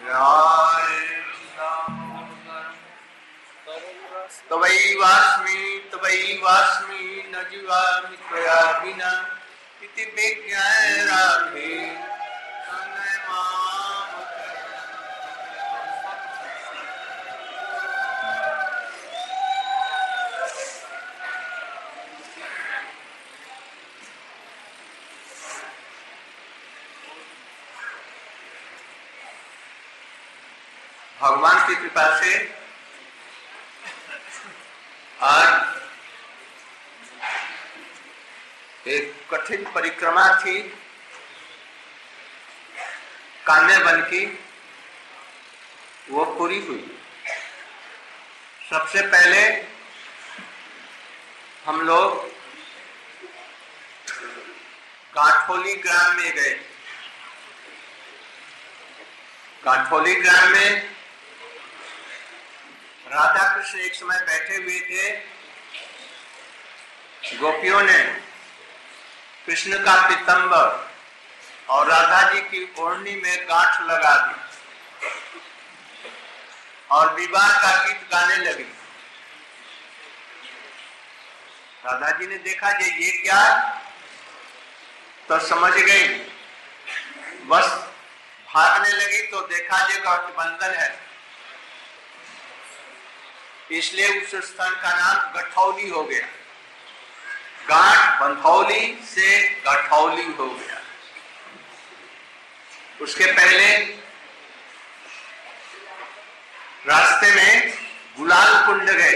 तवैवास्मि न जीवामि त्वया विना इति विज्ञाय राधे तन्मय माम। भगवान की कृपा से आज एक कठिन परिक्रमा थी कान्य वन की, वो पूरी हुई। सबसे पहले हम लोग गाठोली ग्राम में गए। गाठोली ग्राम में राधा कृष्ण एक समय बैठे हुए थे। गोपियों ने कृष्ण का पीतांबर और राधा जी की ओढ़नी में गांठ लगा दी और विवाह का गीत गाने लगी। राधा जी ने देखा ये क्या, तो समझ गई, बस भागने लगी तो देखा ये गठबंधन है। इसलिए उस स्थान का नाम गठौली हो गया। गांठ बंधौली से गठौली हो गया। उसके पहले रास्ते में गुलाल कुंड गए।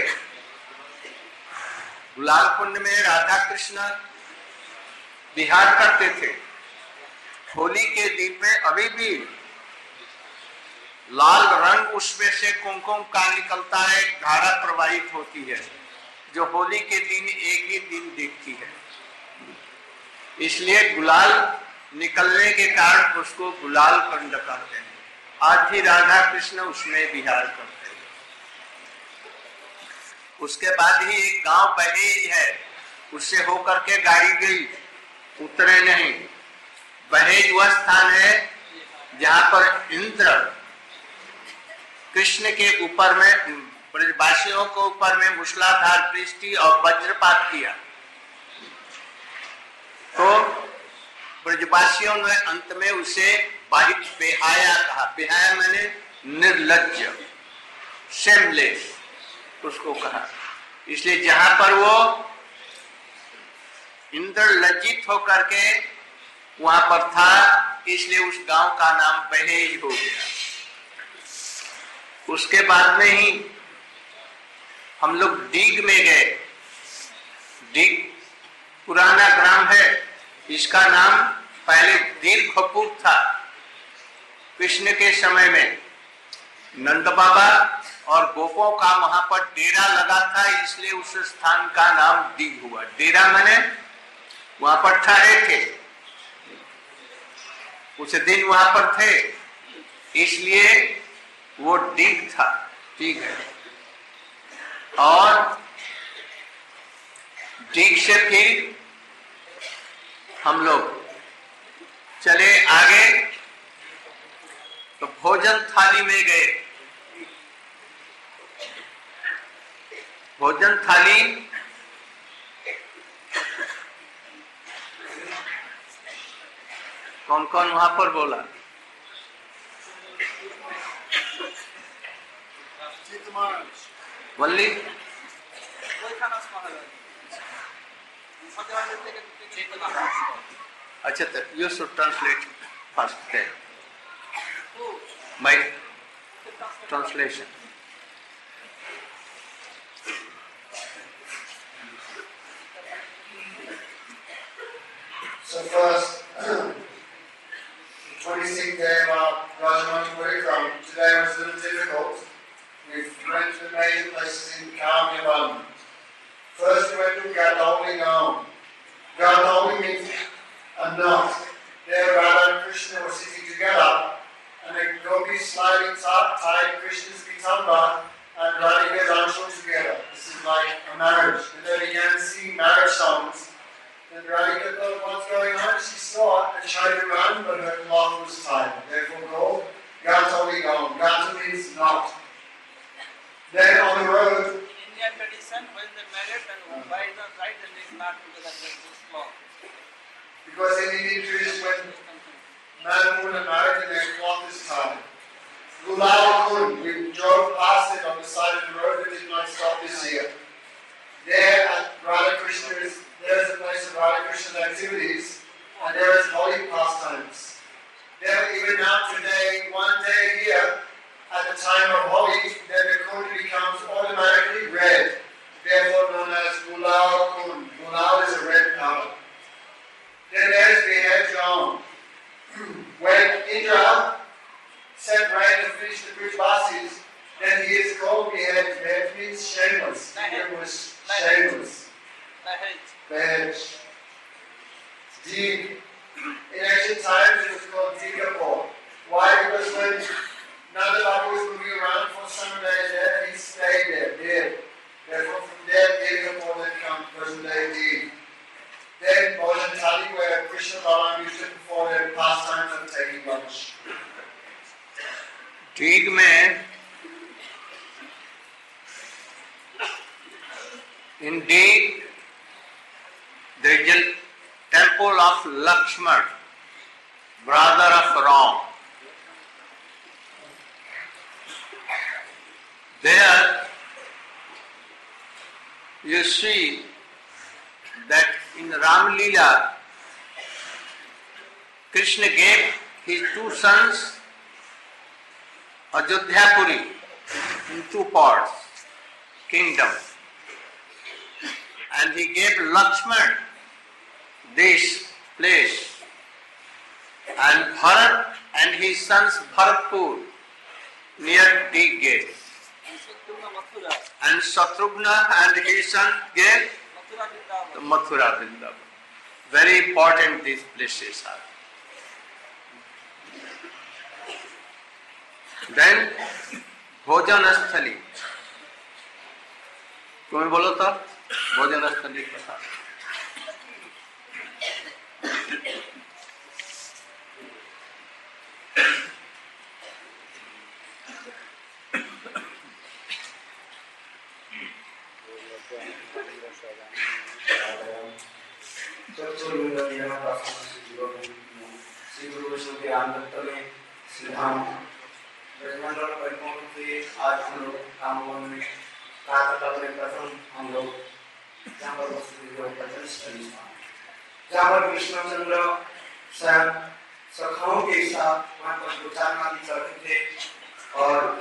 गुलाल कुंड में राधा कृष्ण विहार करते थे। होली के दिन में अभी भी लाल रंग उसमें से कुमकुम का निकलता है, एक धारा प्रवाहित होती है जो होली के दिन एक ही दिन दिखती है। इसलिए गुलाल निकलने के कारण उसको गुलाल कुंड कहते हैं। आज भी राधा कृष्ण उसमें विहार करते हैं। उसके बाद ही एक गांव बहेज है, उससे होकर के गाड़ी गई, उतरे नहीं। बहेज वह स्थान है जहां पर इंद्र कृष्ण के ऊपर में, ब्रजवासियों के ऊपर में मूसलाधार वृष्टि और वज्रपात किया। तो ब्रजवासियों ने अंत में उसे बेहाया कहा। बेहाया मैंने निर्लज्ज, शेमलेस उसको कहा। इसलिए जहां पर वो इंद्र लज्जित होकर के वहां पर था, इसलिए उस गांव का नाम बहेज हो गया। उसके बाद में ही हम लोग डीग में गए। डीग पुराना ग्राम है, इसका नाम पहले दीर्घपुर था। कृष्ण के समय में नंद बाबा और गोपों का वहां पर डेरा लगा था, इसलिए उस स्थान का नाम डीग हुआ। डेरा माने वहां पर ठहरे थे, कुछ दिन वहां पर थे, इसलिए वो डीग था। ठीक है। और डीग से फिर हम लोग चले आगे, तो भोजन थाली में गए। भोजन थाली कौन कौन वहां पर बोला? वल्ली अच्छा, तो you should translate first then. My translation. So first, 26th day of our Rajamanji Parikrama. Today was a little difficult. We went to the major places in Kamyavan. First we went to Gadoli Gaon. Gadoli means a knot. There Radha and Krishna were sitting together, and the gopis slightly tied Krishna's pitamba and Radhika's anshul together. This is like a marriage. And they began to sing marriage songs. And Radhika thought, what's going on? She saw it and tried to run, but her cloth was tied. Therefore, go Gadoli holy gown. Gata means not. Then on the road, Indian tradition, when they married and bride and bride, then they start together with this cloth. because in Indian tradition, when man and woman are married, their cloth is tied. Gulal Kund, we drove past it on the side of the road. We did not stop this year. There at Radha Krishna's, there is a place of Radha Krishna's activities, and there is holy pastimes. There, even now today, one day here, at the time of Holi, then the kund becomes automatically red, therefore known as Gulal Kund. Gulal is a red powder. Then there's the hair John. When Indra sent rain to finish the Brijvasis, then he is called behead. Behead means shameless. Indra was shameless. Behead. Deeg. In ancient times it was called Digapur. Why? Because when Nanda Babu was moving around for some days there, he stayed there, dead. Therefore from there Digapur then comes present day Deeg. Then Bhojan Thali, where Krishna Balaram used it before their pastimes of taking lunch. ठीक में indeed there is a temple of Lakshman, brother of Ram. There you see that in Ram Leela, Krishna gave his two sons Ajodhyapuri in two parts, kingdom. And he gave Lakshman this place. And Bharat and his sons Bharatpur near Deeg gate. And Shatrugna and his son gave Mathura Vrindavan. Very important these places are. Then भोजन स्थली, तुम्हें बोलो तो भोजन स्थली कथा. श्री गुरु वैष्णव के आनंद में सिद्धांत ब्रह्मांड परिपूर्ण से आज हम लोग रामवन में प्रथम हम लोग जहाँ पर जहाँ पर कृष्णचंद्र स्वयं सखाओं के साथ वहाँ पर विचार आदि कर रहे थे और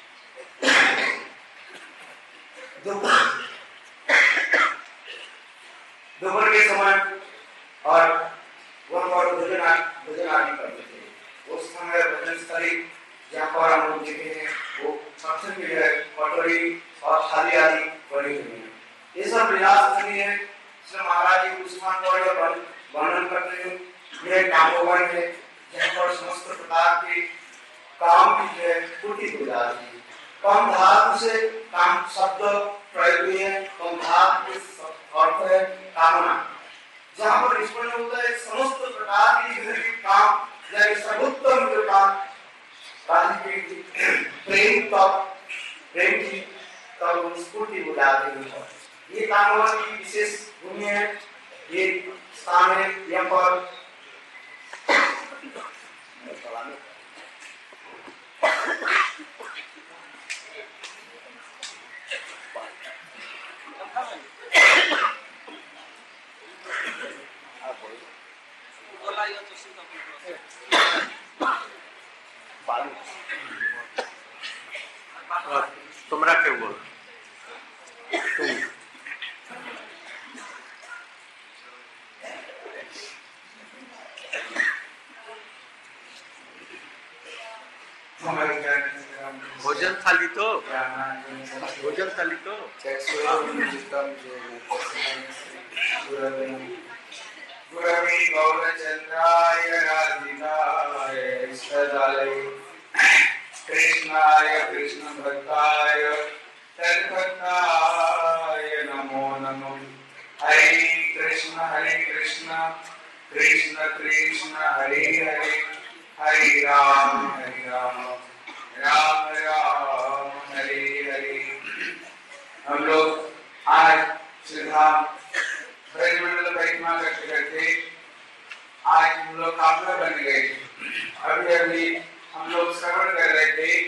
दोपहर के समय और वहाँ पर भोजन आदि करते थे. उस समय भोजन स्थली जहाँ पर हम लोग देखे हैं वो सबसे पहले कटोरी और थाली आदि बनी हुई है. ये सब विलास स्थली है. श्री महाराज जी उस स्थान पर वर्णन करते हैं. यह कामोवन है जहाँ पर समस्त प्रकार के काम की है पूर्ति हो जाती है. कम धातु से काम शब्द प्रयोग हुए हैं. कम धातु अर्थ है कामना. जहाँ पर निष्पन्न होता है समस्त प्रकार के काम यानी सर्वोत्तम जो काम प्रेम की तब स्फूर्ति हो जाती है. ये कामना की विशेष भूमि है. ये स्थान है यहाँ पर तुमरा क्यों बोल भोजन थाली तो गुरवे गौरचंद्राय राधिकाय सदालय कृष्णाय कृष्ण भक्ताय तद्भक्ताय नमो नमो. हरे कृष्ण कृष्ण कृष्ण हरे हरे हरे राम हम लोग श्रवण कर रहे थे,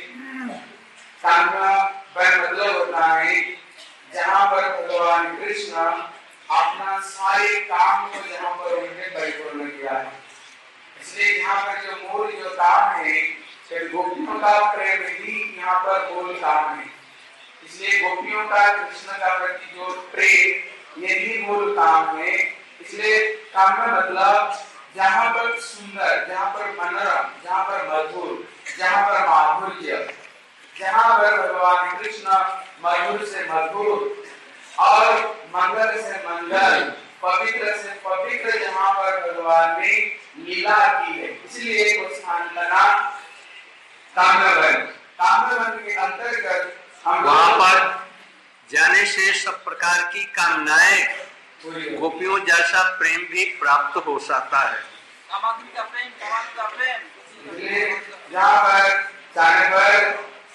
कामना वन मतलब होता है जहाँ पर भगवान कृष्ण अपना सारे काम को जहाँ पर उन्होंने परिपूर्ण किया है। इसलिए यहाँ पर जो मूल जो काम है, गोपियों का प्रेम ही यहाँ पर मूल काम है। इसलिए गोपियों का कृष्ण का प्रति जो प्रेम, ये भी मूल काम है। इसलिए काम का मतलब जहाँ पर सुंदर, जहाँ पर मनोरम, जहाँ पर मधुर, जहाँ पर माधुर्य, जहाँ पर भगवान कृष्ण मधुर से मधुर और मंगल से मंगल, पवित्र से पवित्र जहाँ पर भगवान ने लीला की है, इसलिए उस स्थान का नाम काम्यवन। काम्यवन के अंतर्गत हम वहाँ पर जाने से सब प्रकार की कामनाएं, गोपियों जैसा प्रेम भी प्राप्त हो सकता है। सामग्री का प्रेम, सामान का प्रेम, यहाँ पर जाने पर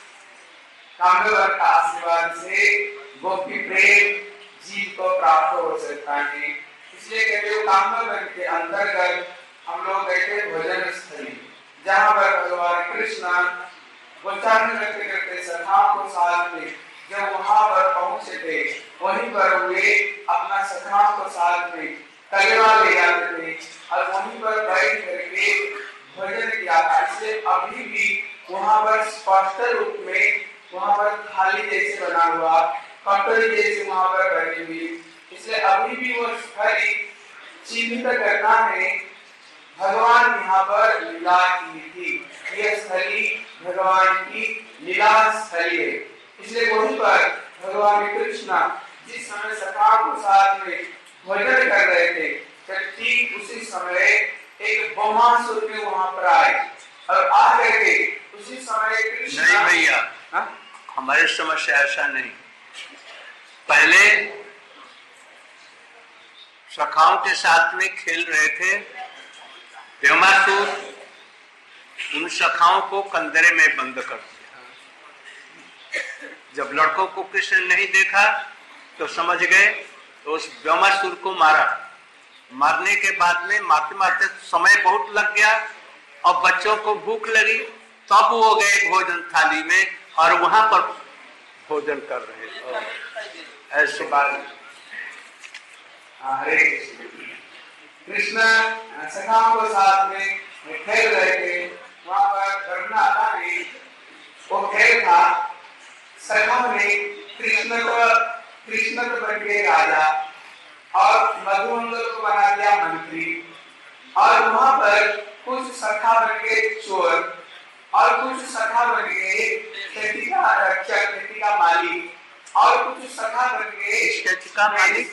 काम्यवन का आशीर्वाद से गोपी प्रेम जीव को प्राप्त हो सकता है। इसलिए कहते हो काम्यवन के अंतर्गत हम लोग गए थे भोजन स्थली, जहाँ पर भगवान कृष्ण उच्चारण करते करते सखाओं को साथ में जब वहां पर पहुंचे थे, वहीं पर वे अपना सखाओं को साथ में कलेवा ले आते थे और वहीं पर बैठ करके भोजन किया था। इसलिए अभी भी वहां पर स्पष्ट रूप में वहां पर थाली जैसे बना हुआ, कटोरी जैसे वहां पर बनी हुई, इसलिए अभी भी वो स्थली चिन्हित करना है भगवान यहाँ पर लीला की थी। यह स्थली भगवान की लीला स्थली है। इसलिए वहीं पर भगवान कृष्ण जिस समय सखा को साथ में भोजन कर रहे थे, ठीक उसी समय एक बमासुर में वहां पर आए और आ करके उसी समय कृष्ण नहीं भैया, हमारे समस्या ऐसा नहीं। पहले सखाओं के साथ में खेल रहे थे, ब्रह्मासुर उन सखाओं को कंदरे में बंद कर दिया। जब लड़कों को कृष्ण नहीं देखा तो समझ गए, तो उस ब्रह्मासुर को मारा। मारने के बाद में मारते मारते समय बहुत लग गया और बच्चों को भूख लगी, तब वो गए भोजन थाली में और वहां पर भोजन कर रहे थे। ऐसे बात। हरे कृष्ण सखाओं के साथ में खेल रहे थे, वहां पर धरना था नहीं, वो खेल था। सखाओं ने कृष्ण को बन के राजा और मधुमंगल को बना दिया मंत्री, और वहां पर कुछ सखा बन के चोर और कुछ सखा बन के खेती का रक्षक, खेती का मालिक, और कुछ सखा बन के खेती का मालिक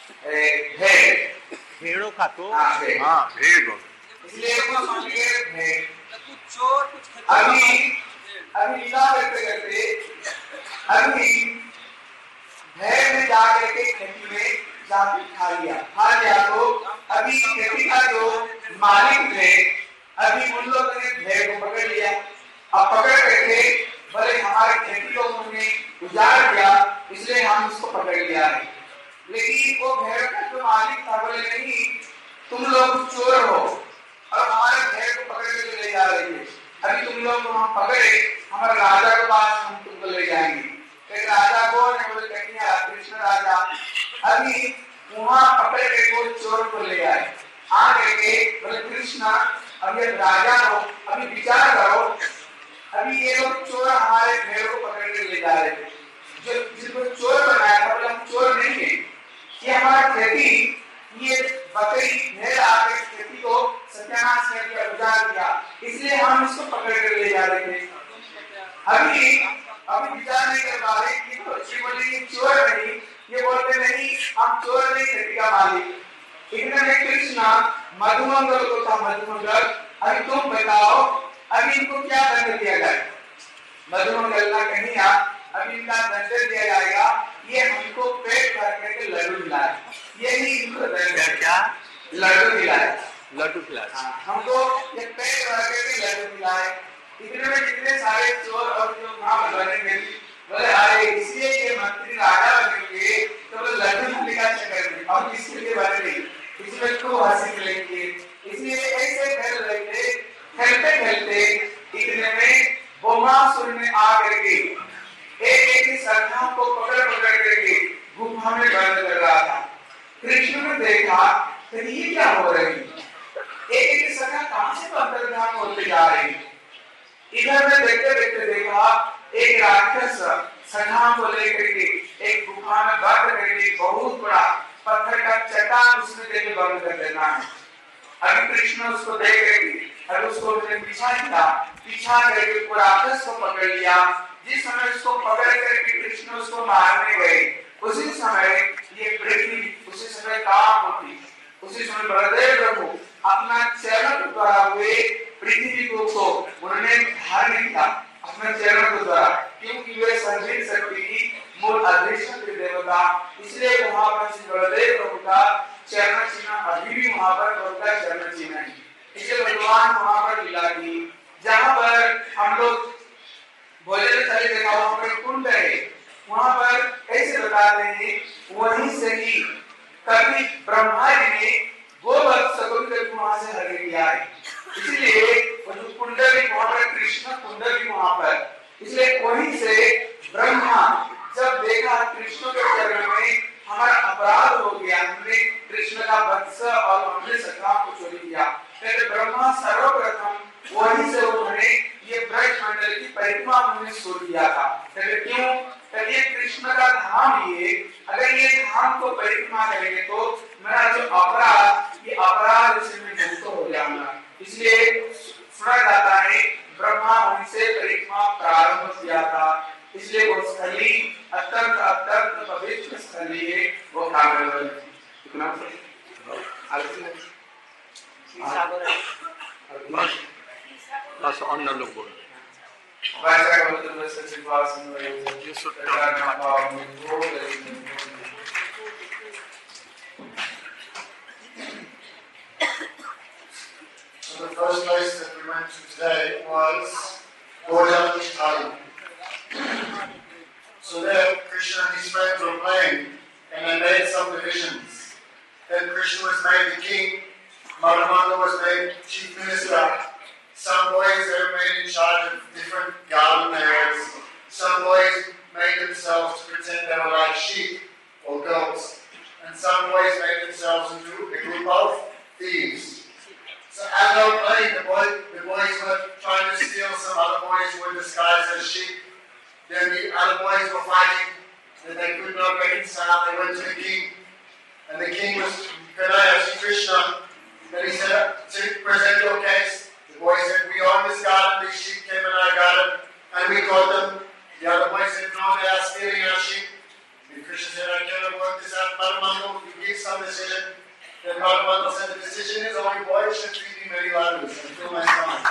भेड़ों का तो भेड़। इसलिए कुछ चोर, कुछ अभी लीला करते करते अभी भेड़ में जा करके खेती में जाके खा लिया तो अभी खेती का जो मालिक थे, अभी उन लोगों ने भेड़ को पकड़ लिया। अब पकड़ करके बोले हमारे खेती को उन्होंने उजाड़ दिया, इसलिए हम उसको पकड़ लिया है। लेकिन वो भेड़ का जो मालिक था बोले नहीं, तुम लोग चोर हो और हमारे भेड़ को पकड़ के ले जा रहे थे। अभी तुम लोग को हम पकड़े, हमारे राजा के पास हम तुमको ले जाएंगे। एक राजा को बोले कृष्ण राजा अभी वहां पकड़ के वो चोर को ले आए। आ करके बोले कृष्ण अभी राजा हो, अभी विचार करो, अभी ये लोग चोर हमारे भेड़ को पकड़ के ले जा रहे थे, जो जिनको चोर बनाया था बोले हम चोर नहीं है, ये हमारा खेती, ये बकरी भेड़ आकर खेती को सत्यानाश करके उजाड़ दिया, इसलिए हम इसको पकड़ कर ले जा रहे थे। अभी विचार नहीं कर पा रहे कि तो अच्छी बोले ये चोर नहीं, ये बोलते नहीं हम चोर नहीं, खेती का मालिक। इतने में कृष्ण मधुमंगल को था, मधुमंगल अभी तुम बताओ अभी इनको क्या दंड दिया जाए। मधुमंगल ना कहीं अभी इनका दंड दिया जाएगा, ये हमको पेट भर करके लड्डू खिलाए, यही इनको दंड। क्या लड्डू खिलाए, लड्डू खिलाए, हमको ये पेट भर करके लड्डू खिलाए। इतने में कितने सारे चोर और जो वहां बनेंगे बोले अरे इसलिए ये मंत्री राजा बनेंगे तो लड्डू खाने का चक्कर में और इसके लिए बने इसमें खूब हंसी मिलेंगे। इसलिए ऐसे खेल रहे थे, खेलते खेलते इतने इधर में देखते देखते देखा एक राक्षस संग्राम को लेकर के एक गुफा में बंद करके बहुत बड़ा पत्थर का चट्टान उसमें देके बंद कर देना है। अभी कृष्ण उसको देख रहे और उसको पीछा करके राक्षस को पकड़ लिया। जिस समय उसको पकड़ करके कृष्ण उसको मारने गए उसी समय ये पृथ्वी उसी समय काम होती, उसी समय बलदेव प्रभु अपना चरण द्वारा हुए पृथ्वी को उन्होंने धारण किया अपने चरण के द्वारा, क्योंकि वे सर्वज्ञ शक्ति की मूल अधिष्ठान के देवता, इसलिए वहां पर श्री बलदेव प्रभु का चरण चिन्ह अभी भी वहां पर प्रभु का चरण चिन्ह है। इसलिए भगवान वहां पर लीला की, जहां पर हम लोग भोजन चले देखा वहां पर कुंड है, वहां पर कैसे बताते हैं वहीं से ही कभी ब्रह्मा जी ने गोवत्स को वहां से हर लिया है। इसलिए वो जो कुंडली वहां पर कृष्ण कुंडली वहां पर, इसलिए वहीं से ब्रह्मा जब देखा कृष्ण के चरण में हमारा अपराध हो गया, हमने कृष्ण का वत्स और हमने सखा को चोरी किया, फिर ब्रह्मा सर्वप्रथम वहीं से उन्होंने ये ब्रज मंडल की परिक्रमा उन्होंने शुरू किया था। फिर क्यों? ये कृष्ण का धाम, ये अगर ये धाम को परिक्रमा करेंगे तो मेरा जो अपराध, ये अपराध से मैं मुक्त हो जाऊंगा। इसलिए सुना जाता है ब्रह्मा उनसे परिक्रमा प्रारंभ किया था, इसलिए वो स्थली अत्यंत अत्यंत पवित्र स्थली है, वो कामरवल। इतना बस अन्य लोग बोल So the first place that we went to today was Gaudamantari. So there Krishna and his friends were playing and they made some divisions. Then Krishna was made the king, Madhavendra was made chief minister. Some boys were made in charge of different garden areas. Some boys made themselves to pretend they were like sheep or goats. And some boys made themselves into a group of thieves. So as they were playing, the boys were trying to steal some other boys who were disguised as sheep. Then the other boys were fighting, and they could not reconcile. They went to the king, and the king was Kanaya, Krishna. Then he said, to present your case. The boy said, we own this garden, these sheep came in our garden, and we caught them. The other boy said, no, they are stealing our sheep. And Krishna said, I cannot work this out. Madhavendra, you give some decision. Then Madhavendra said, the decision is only boys should treat me very loudly and fill my stomach.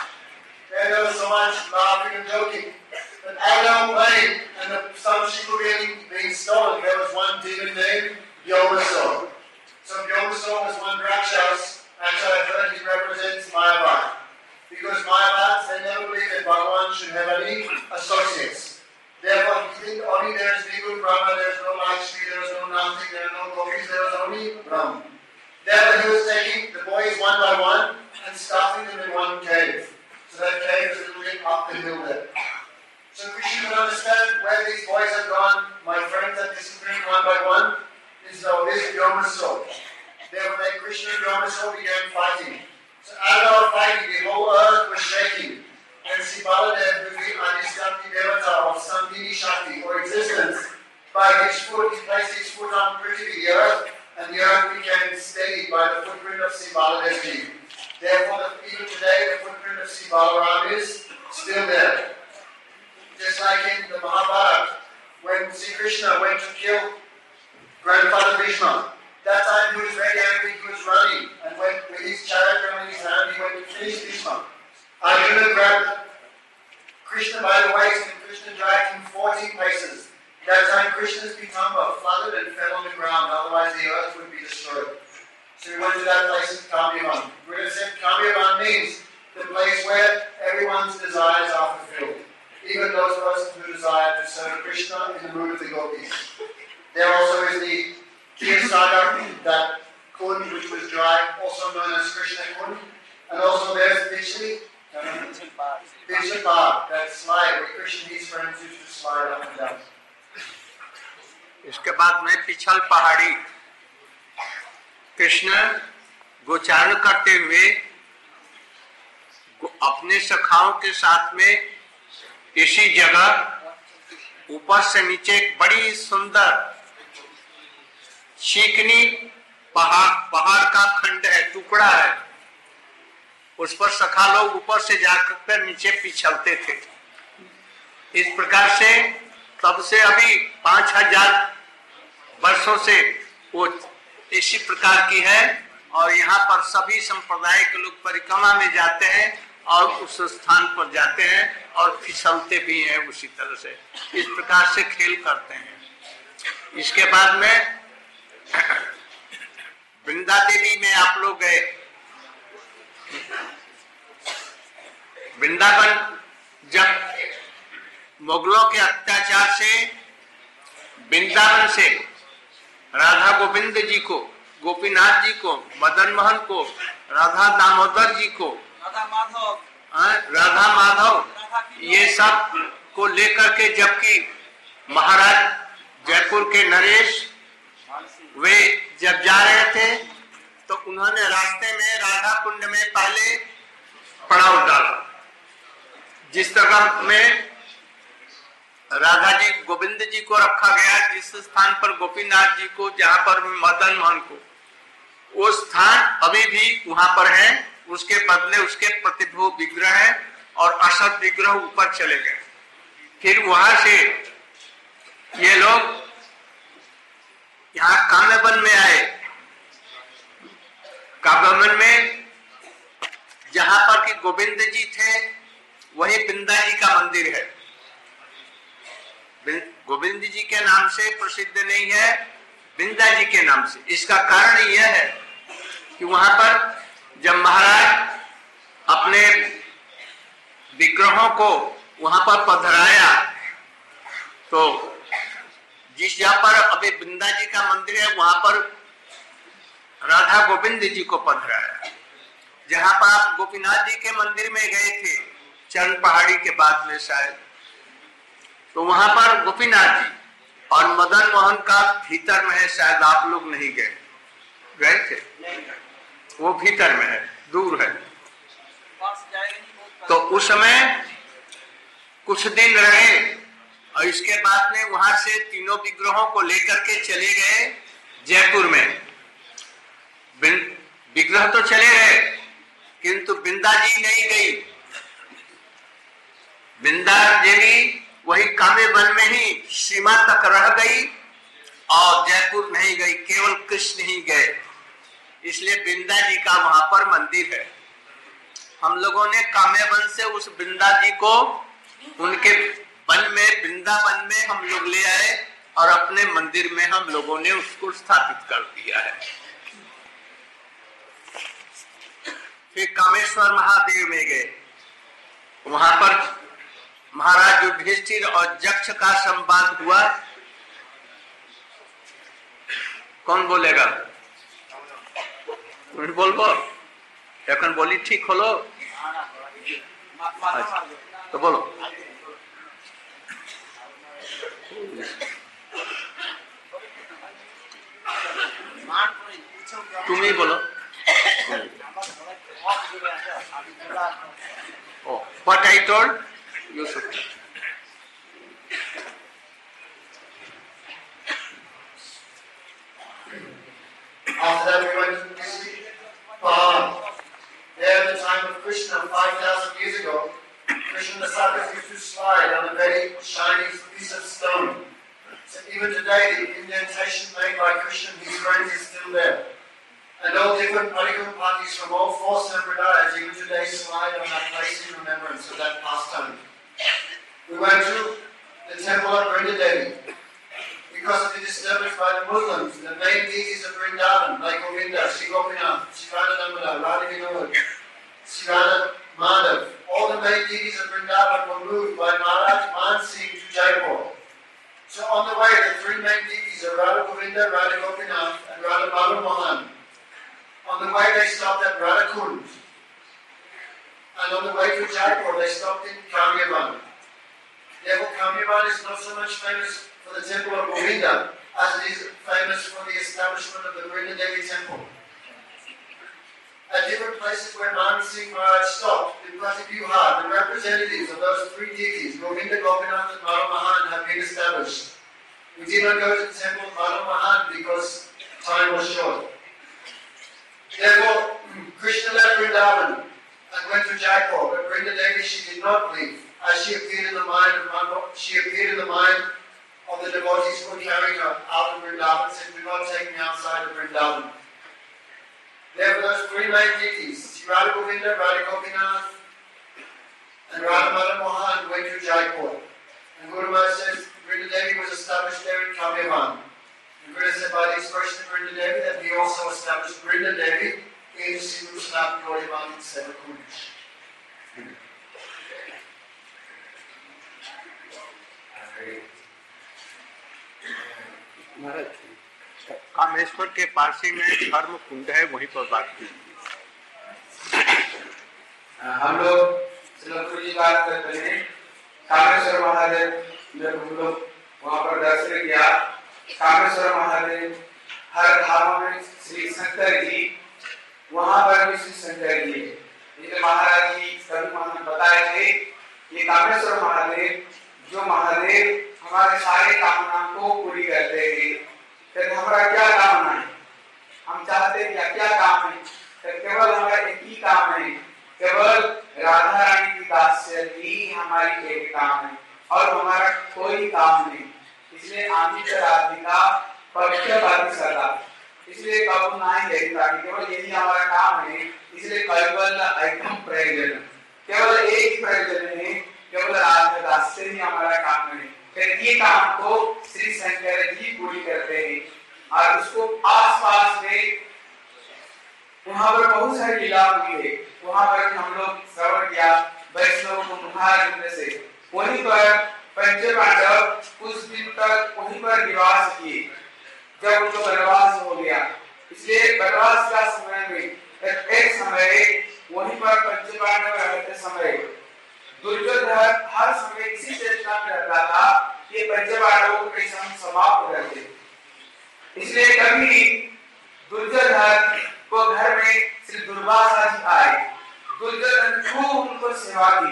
Then there was so much laughing and joking. But as they were playing, and some sheep were being stolen, there was one demon named Vyomasur. So Vyomasur was one Rakshas. Actually, I've heard he represents Mayavad. Because Mayavads, they never believe that Bhagavan should have any associates. Therefore, you think only there is Nigun Brahma, there is no Lakshmi, there is no nothing, there are no gopis, there is only Brahma. Therefore, he was taking the boys one by one and stuffing them in one cave. So that cave is a little bit up the hill there. So Krishna could understand where these boys have gone. My friends are disappearing one by one. This is Vyomasur. Therefore, Krishna and Vyomasur began fighting. So as they were fighting, the whole earth was shaking. And Sri Baladev, who is the Adhistanti Devata of Sandhini Shakti, or existence, by his foot, he placed his foot on Prithvi, the earth, and the earth became steadied by the footprint of Sri Baladevji. Therefore, even today, the footprint of Sri Balaram is still there. Just like in the Mahabharata, when Sri Krishna went to kill grandfather Bhishma, that time he was very angry, he was running, and went with his chariot in his hand, he went to finish Bhishma. Arjuna grabbed Krishna by the waist, and Krishna dragged him 14 paces. That time Krishna's pitamba flooded and fell on the ground, otherwise the earth would be destroyed. So we went to that place in Kamyavan. Buddha said Kamyavan means the place where everyone's desires are fulfilled. Even those persons who desire to serve Krishna in the mood of the gopis. There also is the Kirsagar, that Kund which was dry, also known as Krishna Kund. And also there's Pichli, Pichli, that slide where Krishna and his friends used to slide up and down. इसके बाद में पिछल पहाड़ी कृष्ण गोचारण करते हुए अपने सखाओं के साथ में इसी जगह ऊपर से नीचे एक बड़ी सुंदर चीकनी पहाड़ का खंड है, टुकड़ा है, उस पर सखा लोग ऊपर से जाकर नीचे पिछलते थे। इस प्रकार से तब से अभी 5000 वर्षों से वो इसी प्रकार की है और यहाँ पर सभी संप्रदाय के लोग परिक्रमा में जाते हैं और उस स्थान पर जाते हैं और फिसलते भी हैं उसी तरह से, इस प्रकार से खेल करते हैं। इसके बाद में वृंदा देवी में आप लोग गए। वृंदावन जब मुगलों के अत्याचार से वृंदावन से राधा गोविंद जी को, गोपीनाथ जी को, मदन मोहन को, राधा दामोदर जी को, राधा माधव ये सब को लेकर के जबकि महाराज जयपुर के नरेश वे जब जा रहे थे तो उन्होंने रास्ते में राधा कुंड में पहले पड़ाव डाला। जिस तरह में राधा जी गोविंद जी को रखा गया, जिस स्थान पर गोपीनाथ जी को, जहाँ पर मदन मोहन को, वो स्थान अभी भी वहां पर है। उसके बदले उसके प्रतिभू विग्रह है और असत विग्रह ऊपर चले गए। फिर वहां से ये लोग यहाँ काम्यवन में आए। काम्यवन में जहां पर कि गोविंद जी थे वही वृंदा जी का मंदिर है। गोविंद जी के नाम से प्रसिद्ध नहीं है, वृंदा जी के नाम से। इसका कारण यह है कि वहां पर जब महाराज अपने विग्रहों को वहां पर पधराया तो जिस जहाँ पर अभी वृंदा जी का मंदिर है वहां पर राधा गोविंद जी को पधराया। जहां पर आप गोपीनाथ जी के मंदिर में गए थे चरण पहाड़ी के बाद में शायद, तो वहां पर गोपीनाथ जी और मदन मोहन का भीतर में है, शायद आप लोग नहीं गए थे, वो भीतर में है, दूर है। तो उस समय कुछ दिन रहे और इसके बाद में वहां से तीनों विग्रहों को लेकर के चले गए जयपुर में। विग्रह तो चले गए किंतु वृंदा जी नहीं गई। वृंदा देवी वही काम्यवन में ही सीमा तक रह गई और जयपुर नहीं गई, केवल कृष्ण ही गए। इसलिए वृंदा जी का वहां पर मंदिर है। हम लोगों ने काम्यवन से उस वृंदा जी को उनके वन में, वृंदावन में हम लोग ले आए और अपने मंदिर में हम लोगों ने उसको स्थापित कर दिया है। फिर कामेश्वर महादेव में गए। वहां पर महाराज युधिष्ठिर और जक्ष का संवाद हुआ। कौन बोलेगा? बोलबो এখন বলি ঠিক হলো? তো বলো। তুমি বলো। Oh, what I told you should. After that, we went to see Pahang. There, at the time of Krishna, 5,000 years ago, Krishna the Sabbath used to slide on a very shiny piece of stone. So even today, the indentation made by Krishna and his friends is still there. And all different political parties from all four Sampradayas even today slide on that place in remembrance of that pastime. We went to the temple of Vrindadevi. Because of the disturbance by the Muslims, the main deities of Vrindavan, like Govinda, Sri Gopinath, Sri Radha Damodar, Radha Vinod, Sri Radha Madhav, all the main deities of Vrindavan were moved by Maharaj Man Singh to Jaipur. So on the way, the three main deities are Radha Govinda, Radha Gopinath, and Radha Madan Mohan. On the way, they stopped at Radha Kund. And on the way to Jaipur, they stopped in Kamyavan. Therefore, Kamyavan is not so much famous for the temple of Govinda as it is famous for the establishment of the Vrindadevi temple. at different places where Man Singh Maharaj stopped, in Patibihar, the representatives of those three deities, Govinda, Gopinath and Madhu Mahan, have been established. We did not go to the temple of Madhu Mahan because time was short. Therefore, Krishna left Vrindavan and went to Jaipur, but Vrinda Devi, she did not leave, as she appeared in the mind of the devotees who were carrying her out of Vrindavan, said, do not take me outside of Vrindavan. Therefore, those three main deities, Radha Govinda, Radha Gopinath, and Radha Madhu Mohan, went to Jaipur. And Guru Maharaj says, Vrinda Devi was established there in Kamyavan. And Guru said by the expression of Vrinda Devi that he also established Vrinda Devi in Sindhu Snap Gaurivan in Sevakunj. महाराज कामेश्वर के पासी में धर्म कुंड है, वहीं पर बात की। हम लोग गुरु जी बात करते हैं कामेश्वर महादेव, जब हम लोग वहाँ पर दर्शन किया, कामेश्वर महादेव हर धाम में श्री शंकर जी, वहाँ पर भी श्री शंकर जी, इसलिए महाराज जी कभी हमें बताए थे कि कामेश्वर महादेव जो महादेव हमारे सारे कामनाओं को पूरी करते हैं। फिर हमारा क्या कामना है, हम चाहते हैं क्या काम है, तो केवल हमारा एक ही काम है, केवल राधा रानी की दास्य ही हमारी एक काम है और हमारा कोई काम नहीं। इसलिए आदि का पक्षपाती सदा, इसलिए कबू नहीं देखता कि केवल यही हमारा काम है। इसलिए केवल एकदम प्रयोजन, केवल एक ही प्रयोजन है, केवल राधा दास्य ही हमारा काम है। फिर ये काम को श्री शंकर जी पूरी करते हैं और उसको आस-पास में वहाँ पर बहुत सारी लीला हुई है, वहाँ पर हम लोग श्रवण किया वैष्णव कुमार से। वहीं पर पंच पांडव कुछ दिन तक वहीं पर निवास किए जब उनको वनवास हो गया। इसलिए वनवास का समय में एक समय वहीं पर पंच पांडव रहते समय दुर्योधन हर समय इसी चेष्टा में रहता था कि पंच पांडवों को कैसे हम समाप्त कर दें। इसलिए कभी दुर्योधन को घर में श्री दुर्वासा जी आए, दुर्योधन खूब उनको सेवा की।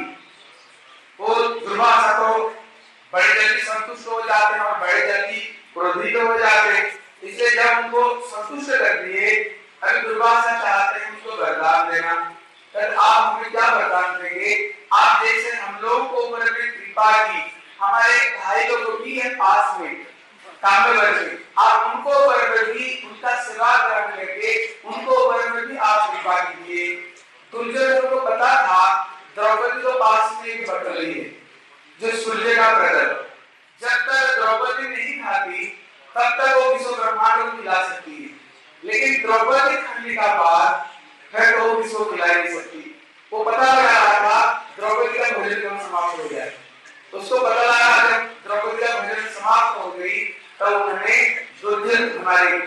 वो दुर्वासा तो बड़े जल्दी संतुष्ट हो जाते हैं और बड़े जल्दी क्रोधित हो जाते हैं। इसलिए जब उनको संतुष्ट कर दिए, अभी दुर्वासा चाहते हैं उनको वरदान देना, तो आप हमें क्या वरदान देंगे? आप जैसे हम लोग को ऊपर में कृपा की, हमारे भाई लोग भी है पास में काम्यवर में, आप उनको ऊपर में भी उनका सेवा ग्रहण करके उनको ऊपर में भी आप कृपा कीजिए। दुर्योधन को पता था द्रौपदी को पास में एक बटली है जो सूर्य का प्रकट, जब तक द्रौपदी नहीं खाती तब तक वो विश्व ब्रह्मांड को खिला सकती है, लेकिन द्रौपदी खाने का बाद फिर वो विश्व को खिला नहीं सकती। वो पता लगा रहा था द्रौपदी का भोजन कब समाप्त हो जाए, उसको पता लगा जब द्रौपदी का भोजन समाप्त हो गई तब उन्होंने दुर्योधन हमारे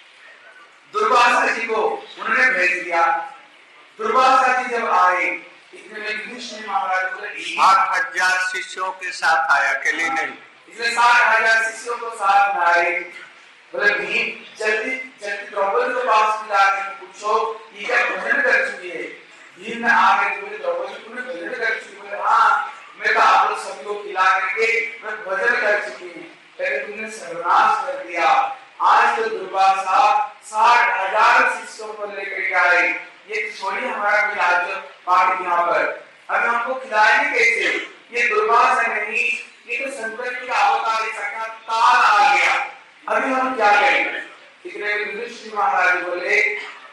दुर्वासा जी को उन्होंने भेज दिया। दुर्वासा जी जब आए, इतने में युधिष्ठिर महाराज बोले 60,000 शिष्यों के साथ आया, अकेले नहीं। इसलिए 60,000 शिष्यों को साथ में आए। बोले भीम जल्दी जल्दी द्रौपदी के पास में जाकर पूछो ये क्या भोजन कर चुकी है। भीम ने आके बोले द्रौपदी तुमने भोजन कर चुकी? बोले हाँ, मैं तो आप लोग सभी को खिला करके मैं भोजन कर चुकी हूँ, लेकिन तुमने सर्वनाश कर दिया। आज तो दुर्वासा 60,000 शिष्यों को लेकर आए, ये छोड़ी हमारा राज्य पार्टी यहाँ पर, अभी हमको खिलाएंगे कैसे? ये दुर्वासा नहीं, ये तो शंकर जी का अवतार साक्षात्कार आ गया, अभी हम क्या करें? इतने युधिष्ठिर महाराज बोले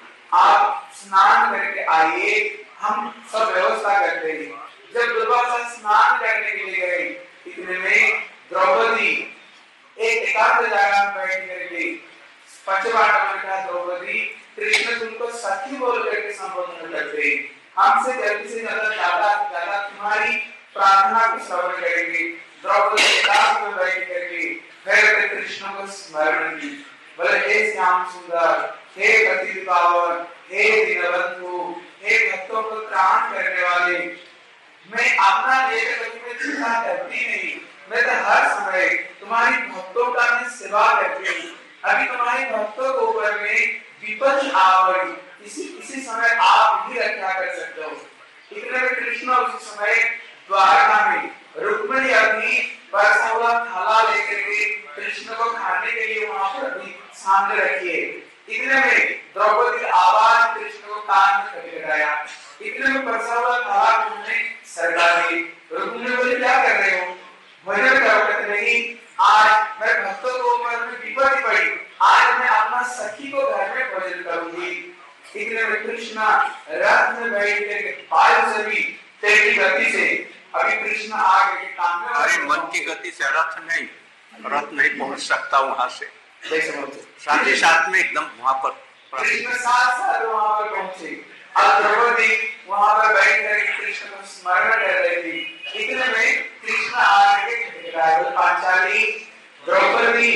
आप स्नान करके आइए, हम सब व्यवस्था करते हैं। जब दुर्वासा स्नान करने के लिए गए, इतने में द्रौपदी एक एकांत जगह में बैठ करके पंचपांडवों ने कहा द्रौपदी कृष्ण तुमको सखी बोल करके संबोधन करते हैं, हमसे जल्दी से ज्यादा तुम्हारी प्रार्थना को श्रवण करेंगे। द्रौपदी एकांत में बैठ करके फिर कृष्ण को स्मरण की। बोले हे श्याम सुंदर, हे पति पावन, हे दीनबंधु, हे भक्तों को त्राण करने वाले, मैं अपना लेकर तुम्हें चिंता करती नहीं, मैं तो हर समय तुम्हारी भक्तों का मैं सेवा करती हूँ। अभी तुम्हारे भक्तों को ऊपर में विपत्ति आ पड़ी, इसी समय आप भी रक्षा कर सकते हो। इतने में कृष्ण उसी समय द्वारका में रुक्मिणी अपनी बरसा हुआ थाला लेकर के कृष्ण को खाने के लिए वहां पर अभी सामने रखी है। इतने में द्रौपदी की आवाज कृष्ण को कान में खटखटाया। इतने में बरसा हुआ थाला उन्होंने सरका दी। रुक्मिणी बोली क्या कर रहे हो? भजन करो। कहते नहीं, आज मैं भक्तों को ऊपर में विपत्ति पड़ी, आज मैं अपना सखी को घर में भजन करूंगी। इतने में कृष्ण रथ में बैठ के वायु से भी तेजी गति से अभी कृष्ण आगे के काम में, अरे मन की गति से रथ नहीं पहुंच सकता वहां से। साथ ही साथ में एकदम वहां पर कृष्ण साथ वहां पर पहुंचे। अब द्रौपदी वहां पर बैठ कर कृष्ण को स्मरण कर रही थी। इतने में कृष्ण आगे पांचाली द्रौपदी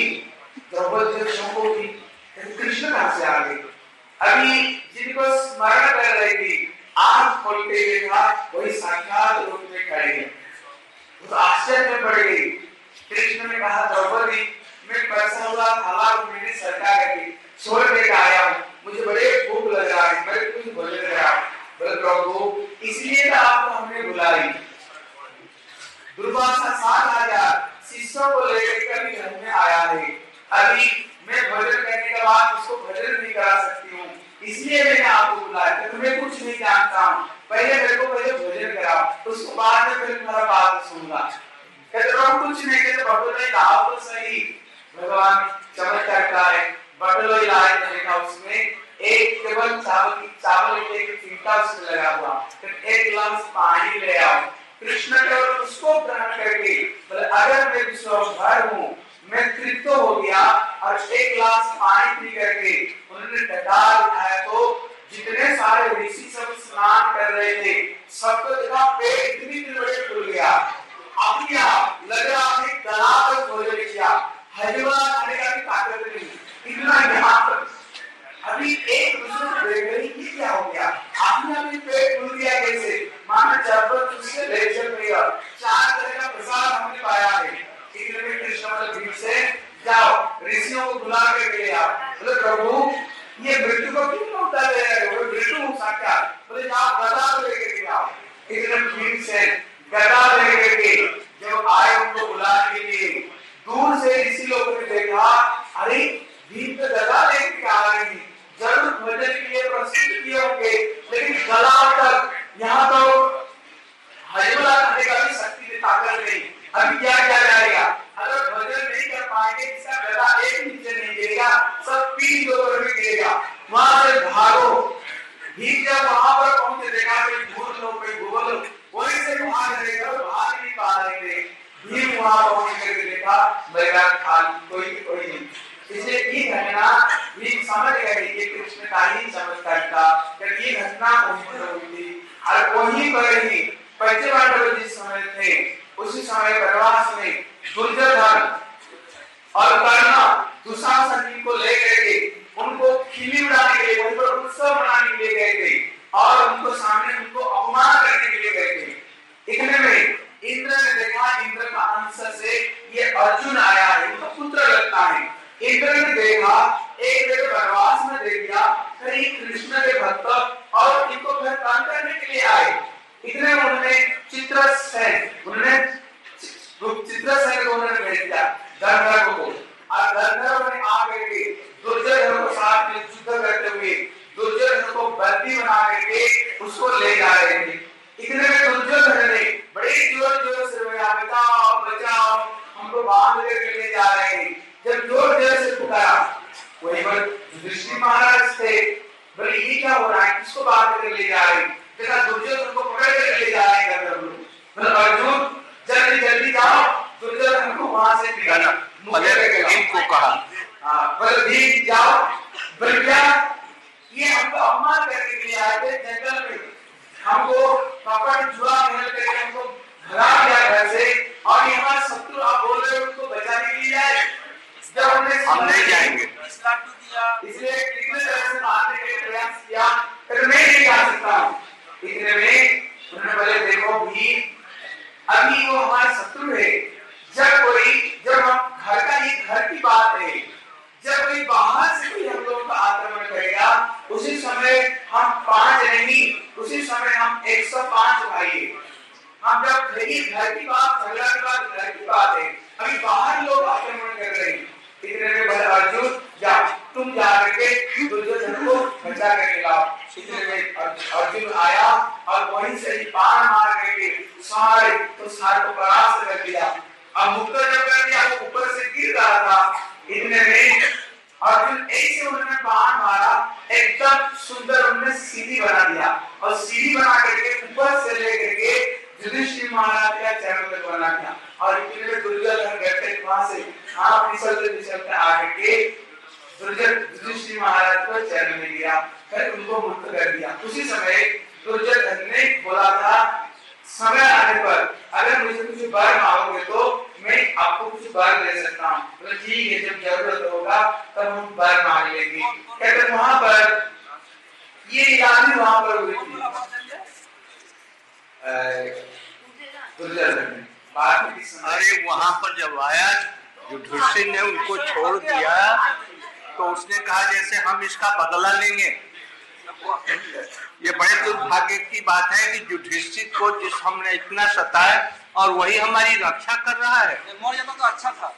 कृष्ण कहां से आ गए? अभी जिनको स्मरण कर रही थी आंख खोल के देखा वही साक्षात रूप में खड़े हैं। तो आश्चर्य में पड़ गई। कृष्ण ने कहा द्रौपदी मैं बरसा हुआ थाला को मैंने सरका करके छोड़ के आया हूँ, मुझे बड़े भूख लग रहा है, मैं कुछ भोजन कर रहा हूँ। बोले प्रभु इसलिए तो आपको हमने बुलाई। दुर्वासा 7,000 शिष्यों को लेकर घर में आया है। अभी मैं भोजन करने के बाद उसको भोजन नहीं करा सकती हूँ, इसलिए मैंने आपको बुलाया। तो मैं कुछ नहीं जानता हूँ, पहले मेरे को भोजन कराओ, उसको बाद में फिर तुम्हारा बात सुनूंगा। कहते कुछ नहीं, कहते बटोले लाओ तो सही। भगवान चमत्कार करता है। बटोले लाए देखा उसमें एक केवल चावल के चिमटा उसमें लगा हुआ, फिर एक गिलास पानी ले आओ। कृष्ण केवल उसको ग्रहण करके बोले अगर मैं विश्वासघात हूँ, मैं तृप्त हो गया और एक गिलास पानी पी करके उन्होंने डकार उठाया तो जितने सारे ऋषि सब स्नान कर रहे थे सबको देखा पेट इतनी बड़े खुल गया। अपने आप लग रहा है गला तक भोजन किया, हजमा खाने का भी ताकत नहीं, इतना यहाँ पर अभी एक दूसरे को देख रही कि क्या हो गया। आपने अपनी पेट खुल गया कैसे? मानो जब उससे लेक्चर मिलेगा 4 तरह का प्रसाद हमने पाया है। इतने में कृष्ण मतलब भीड़ से जाओ ऋषियों को बुला के ले आओ। बोले प्रभु ये मृत्यु को क्यों होता है? वो मृत्यु हो सकता। बोले जाओ गदा लेकर के आओ। इतने भीड़ से गदा लेकर के जब आए उनको बुलाने के लिए दूर से ऋषि लोगों ने देखा अरे भीड़ तो गदा लेकर आ रही, जरूर भोजन के लिए प्रस्तुत किए होंगे, लेकिन गला तक यहाँ तो हजमा खाने का भी शक्ति ताकत नहीं। अभी क्या किया जाएगा? अगर भोजन नहीं कर पाएंगे इसका गला एक नीचे नहीं गिरेगा, सब पीठ ऊपर में गिरेगा। वहां से भागो। भीड़ जब वहां पर पहुंचे देखा कोई भूल लो कोई भूल लो, वहीं से भाग रहेगा, भाग नहीं पा रहे थे। भीड़ वहां पहुंच करके देखा मेरा खाली कोई नहीं। इसलिए ये घटना भी समझ गए कि कृष्ण का ही चमत्कार था। ये घटना वहीं पर हुई थी और वहीं पर ही पंचपांडव जिस समय थे उसी समय वनवास में दुर्योधन और कर्ण दुशासन को लेकर के उनको खिल्ली उड़ाने के लिए, उनको उत्सव मनाने के लिए गए थे और उनको सामने उनको अपमान करने के लिए गए थे। इतने में इंद्र ने देखा, इंद्र का अंश से ये अर्जुन आया है, उनका पुत्र लगता है। इंद्र ने देखा एक बेटे वनवास में देख दिया, कहीं कृष्ण के भक्त और इनको घर काम करने के लिए आए। इतने उन्होंने चित्रसेन को उन्होंने भेज दिया गंधर्व को, और गंधर्व ने आकर के दुर्योधन को साथ में युद्ध करते हुए दुर्योधन को बंदी बना करके उसको ले जा रहे थे। इतने में दुर्योधन ने बड़े जोर से रोया, बचाओ बचाओ हमको बांध करके ले जा रहे हैं। जब जोर से पुकारा वही पर युधिष्ठिर महाराज थे, बोले ये क्या हो रहा है, किसको बांध करके ले जा रहे हैं? देखा दुर्योधन को पकड़ कर ले जा रहे हैं गंधर्व लोग। बोले अर्जुन जल्दी जाओ दुर्योधन को वहां से निकाला। इनको कहा बोले भीम जाओ। बोले क्या ये हमको अपमान करने के लिए आए थे जंगल में, हमको पकड़ छुआ खेल करके हमको भगा दिया घर से, और ये हमारे शत्रु आप बोल रहे हो उनको बचाने के लिए आए। जब हम नहीं जाएंगे इसलिए कितने तरह से मारने के लिए प्रयास किया, फिर मैं नहीं जा सकता हूँ। इतने में उन्होंने बोले देखो भीम अभी वो हमारे शत्रु है, जब हम घर की बात है, जब कोई बाहर से कोई हम लोगों का आक्रमण करेगा उसी समय हम 5 नहीं, उसी समय हम 105 भाई। हम जब घर की बात, झगड़ा की बात घर की बात है, अभी बाहर लोग आक्रमण कर रहे हैं, इतने में बोले अर्जुन जा, तुम जा करके दुर्योधन को बचा करके लाओ। इतने में अर्जुन आया और वहीं से ही बाण मार करके सारे को परास्त कर दिया। अब मुक्त जब कर दिया, वो ऊपर से गिर रहा था, इतने में अर्जुन ऐसे उन्होंने बाण मारा, एकदम सुंदर उन्होंने सीढ़ी बना दिया और सीढ़ी बना करके ऊपर से लेकर के युधिष्ठिर महाराज के चरण तक बना दिया। और इतने में दुर्योधन गए वहां से फिसलते आकर के युधिष्ठिर महाराज को चरण में लिया, फिर उनको मुक्त कर दिया। उसी समय दुर्योधन ने बोला था, समय आने पर अगर मुझे कुछ वर मांगोगे तो मैं आपको कुछ वर दे सकता हूँ। तो ठीक है, जब जरूरत होगा तब हम वर मांग लेंगे। कहते वहां पर ये याद वहां पर हुई थी दुर्योधन। अरे वहां पर जब आया युधिष्ठिर ने उनको छोड़ दिया तो उसने कहा जैसे हम इसका बदला लेंगे। ये बड़े दुर्भाग्य की बात है कि युधिष्ठिर को जिस हमने इतना सताया और वही हमारी रक्षा कर रहा है। मर जाता तो अच्छा था,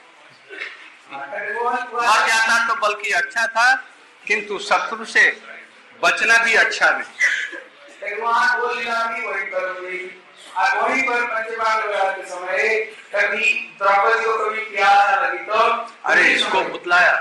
मर जाता तो बल्कि अच्छा था, किंतु शत्रु से बचना भी अच्छा नहीं। वहीं पर पंचपांडव के समय कभी द्रौपदी को कभी प्यास लगी तो अरे इसको बुतलाया,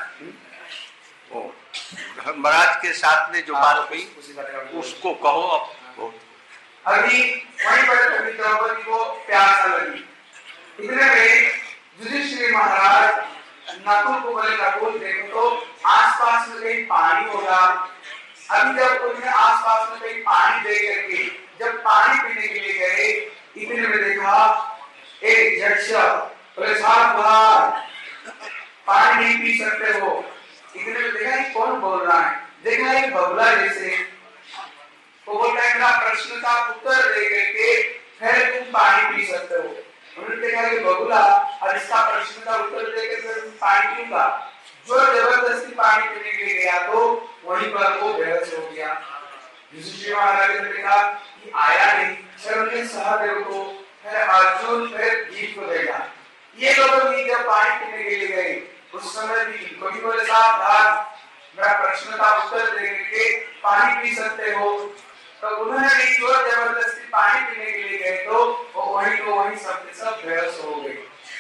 धर्मराज के साथ में जो बात हुई उसको कहो। अब अभी वहीं पर कभी द्रौपदी को प्यास लगी, इतने में युधिष्ठिर महाराज नकुल को बोले, नकुल देखो तो आसपास में कहीं पानी होगा। अभी जब उन्हें आसपास में कहीं पानी दे करके जब पानी पीने के लिए गए, इतने में देखा एक यक्ष बोले, साहब बाहर पानी नहीं पी सकते हो। इतने में देखा ये कौन बोल रहा है, देखा एक बगुला जैसे, वो बोलता है मेरा प्रश्न का उत्तर दे करके फिर तुम पानी पी सकते हो। उन्होंने देखा कि बगुला और इसका प्रश्न का उत्तर देकर फिर तुम पानी पीऊंगा। जो जबरदस्ती पानी पीने के लिए गया तो वहीं पर वो बेहोश हो गया। युधिष्ठिर महाराज ने देखा कि आया नहीं, फिर उन्हें सहदेव को, फिर अर्जुन, फिर भीम को देखा। ये लोग भी जब पानी पीने के लिए गए उस समय भी इनको भी बोले, साहब मेरा प्रश्न का उत्तर दे करके पानी पी सकते हो। तो उन्होंने भी जो जबरदस्ती पानी पीने के लिए गए तो वो वहीं सब के सब बेहोश हो गए।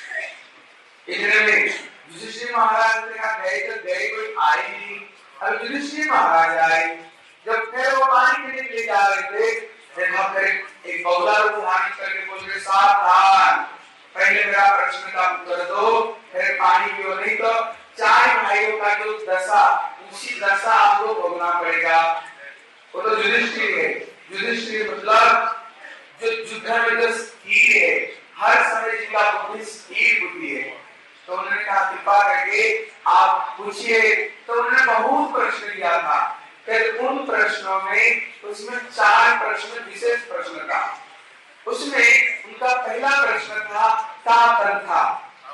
इतने में युधिष्ठिर महाराज ने कहा गए तो गए, कोई आए नहीं। अब युधिष्ठिर महाराज आए, जब फिर वो पानी पीने के लिए जा रहे थे, देखा फिर एक बगुला रूप धारण करके बोल रहे, सावधान, पहले मेरा प्रश्न का उत्तर दो, फिर पानी पियो, नहीं तो 4 भाइयों का जो दशा, उसी दशा आपको भोगना पड़ेगा। वो तो युधिष्ठिर है। युधिष्ठिर मतलब जो युद्ध में जो स्थिर है, हर समय जिसका बुद्धि स्थिर बुद्धि है। तो उन्होंने कहा कृपा करके आप पूछिए। तो उन्होंने बहुत प्रश्न किया था, फिर उन प्रश्नों में उसमें 4 प्रश्न विशेष प्रश्न था। उसमें उनका पहला प्रश्न था का पंथा,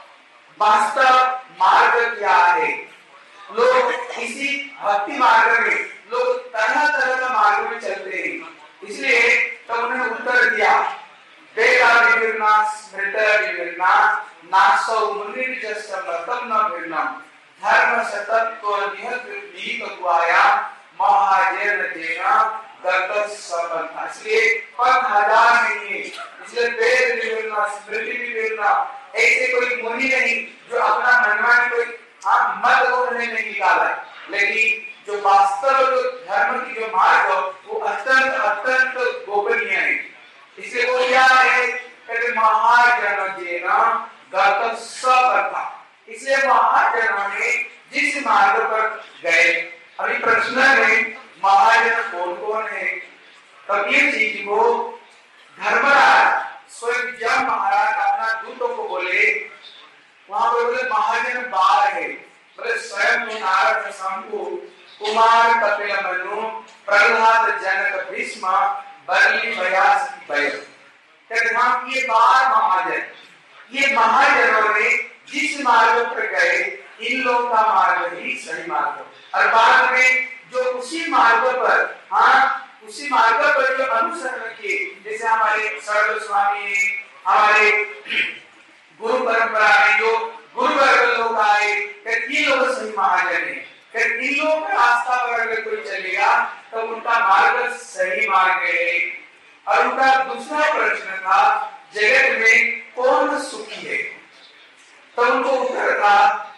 वास्तव मार्ग क्या है। लोग इसी भक्ति मार्ग में लोग तरह तरह का मार्ग में चलते हैं, इसलिए तो उन्होंने उत्तर दिया वेदा विवरणा स्मृता विवरणा नासौ मुनिर्जस्मतम न विवरणम धर्म सतत्व निहतुआया महाजन देना गत सपन्ना। इसलिए पद हजार नहीं है, इसलिए वेद विवरणा स्मृति विवरणा ऐसे कोई मुनि नहीं जो अपना मनमानी कोई मत को नहीं निकाला, लेकिन जो वास्तव जो धर्म की जो मार्ग वो अत्यंत अत्यंत गोपनीय है। इसलिए वो क्या है, कहते महाजन देना गत सपन्ना। इसलिए महाजनों ने जिस मार्ग पर गए, अभी प्रश्न में महाजन कौन है, तब ये चीज को धर्मराज स्वयं जब महाराज अपना दूतों को बोले, वहां पर बोले महाजन 12 है, बोले स्वयं नारद शंभु कुमार कपिल मनु प्रहलाद जनक भीष्म बलि व्यास भय। कहते ये 12 महाजन, ये महाजनों ने जिस मार्ग पर गए इन लोग का मार्ग ही सही मार्ग। और बाद में जो उसी मार्ग पर, हाँ उसी मार्ग पर जो अनुसरण किए, जैसे हमारे सरल स्वामी, हमारे गुरु परंपरा में जो गुरु वर्ग लोग आए, ये लोग सही महाजन है। इन लोगों का रास्ता पर अगर कोई चलेगा तो उनका मार्ग सही मार्ग है। और उनका दूसरा प्रश्न था, जगत में कौन सुखी है? तो उनको उत्तर था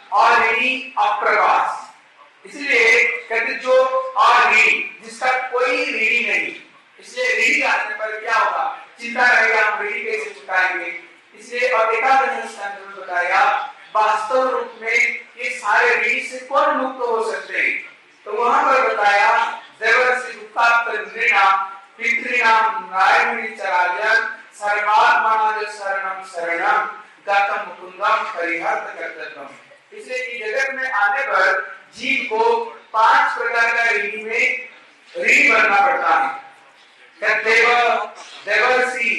अप्रवास। इसलिए कहते जो जिसका कोई ऋणी नहीं, इसलिए ऋणी आने पर क्या होगा? चिंता रहेगा, हम ऋणी कैसे चुकाएंगे। इसलिए और एकादश स्कंध में बताया वास्तव रूप में ये सारे ऋणी से कौन मुक्त हो सकते हैं। तो वहां पर बताया देवर्षि दुःखार्त नृणाम पितॄणाम नारायणी चराजन सर्वात्मना शरणम शरणम गतम मुकुंदम परिहर्त कर्तव्यम। इसलिए इस जगत में आने पर जीव को 5 प्रकार का ऋणी में ऋणी बनना पड़ता है। देवर्षि,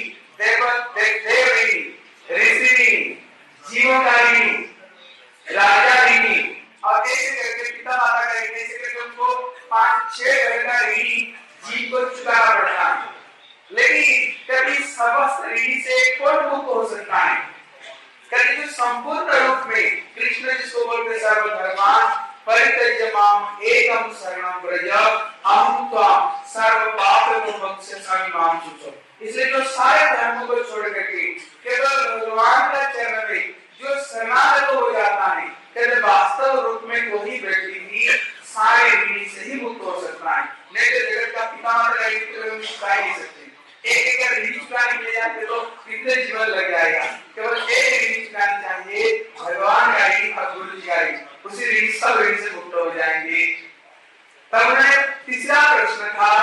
देवऋणी, ऋषि, जीवों का ऋणी, राजा ऋणी, और ऐसे करके पिता माता का ऋणी, ऐसे करके उनको 5-6 तरह का ऋणी जीव को चुकाना पड़ता है। लेकिन कभी समस्त ऋणी से कौन मुक्त हो सकता है? कभी जो संपूर्ण रूप में कृष्ण जिसको बोलते सर्वधर्मान परित्यज्य माम एकम शरणम व्रज अहं त्वां सर्व पाप विमोक्ष्यामि मां शुचो। इसलिए जो सारे धर्मों को छोड़ करके केवल भगवान का चरण में जो शरणागत हो जाता है, कहते वास्तव रूप में वही व्यक्ति ही सारे ऋणी से ही मुक्त हो सकता है। नहीं तो जगत का पिता माता चुका ही नहीं सकते। एक ऋणी चुकाने के लिए जाते तो कितने जीवन लग जाएगा। केवल एक ऋणी चुकानी चाहिए, भगवान का ऋणी और गुरु जी का ऋणी, उसी ऋणी सब ऋणी से मुक्त हो जाएंगे। तब उन्हें तीसरा प्रश्न था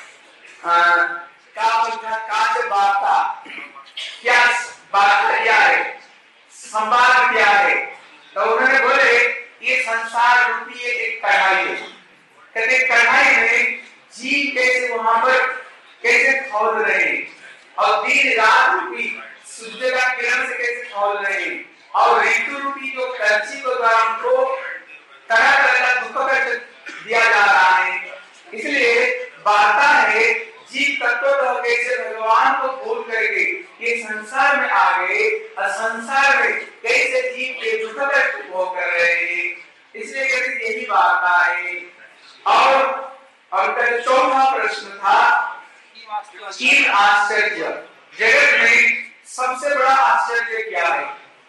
क्या बात क्या है, संवाद क्या है? तो उन्होंने बोले ये संसार रूपी एक कढ़ाई है। कहते कढ़ाई में जीव कैसे वहां पर कैसे खौल रहे हैं, और दिन रात रूपी सूर्य का किरण से कैसे खौल रहे हैं, और ऋतु रूपी जो कलछी को द्वारा उनको तरह तरह का दुख कष्ट दिया जा रहा है। इसलिए वार्ता है जीव तत्व कैसे भगवान को भूल करके ये संसार में आ गए, और संसार में कैसे जीव के दुख कष्ट भोग कर रहे हैं। इसलिए कहते यही वार्ता है। और चौथा प्रश्न था तीन आश्चर्य, जगत में सबसे बड़ा आश्चर्य क्या है?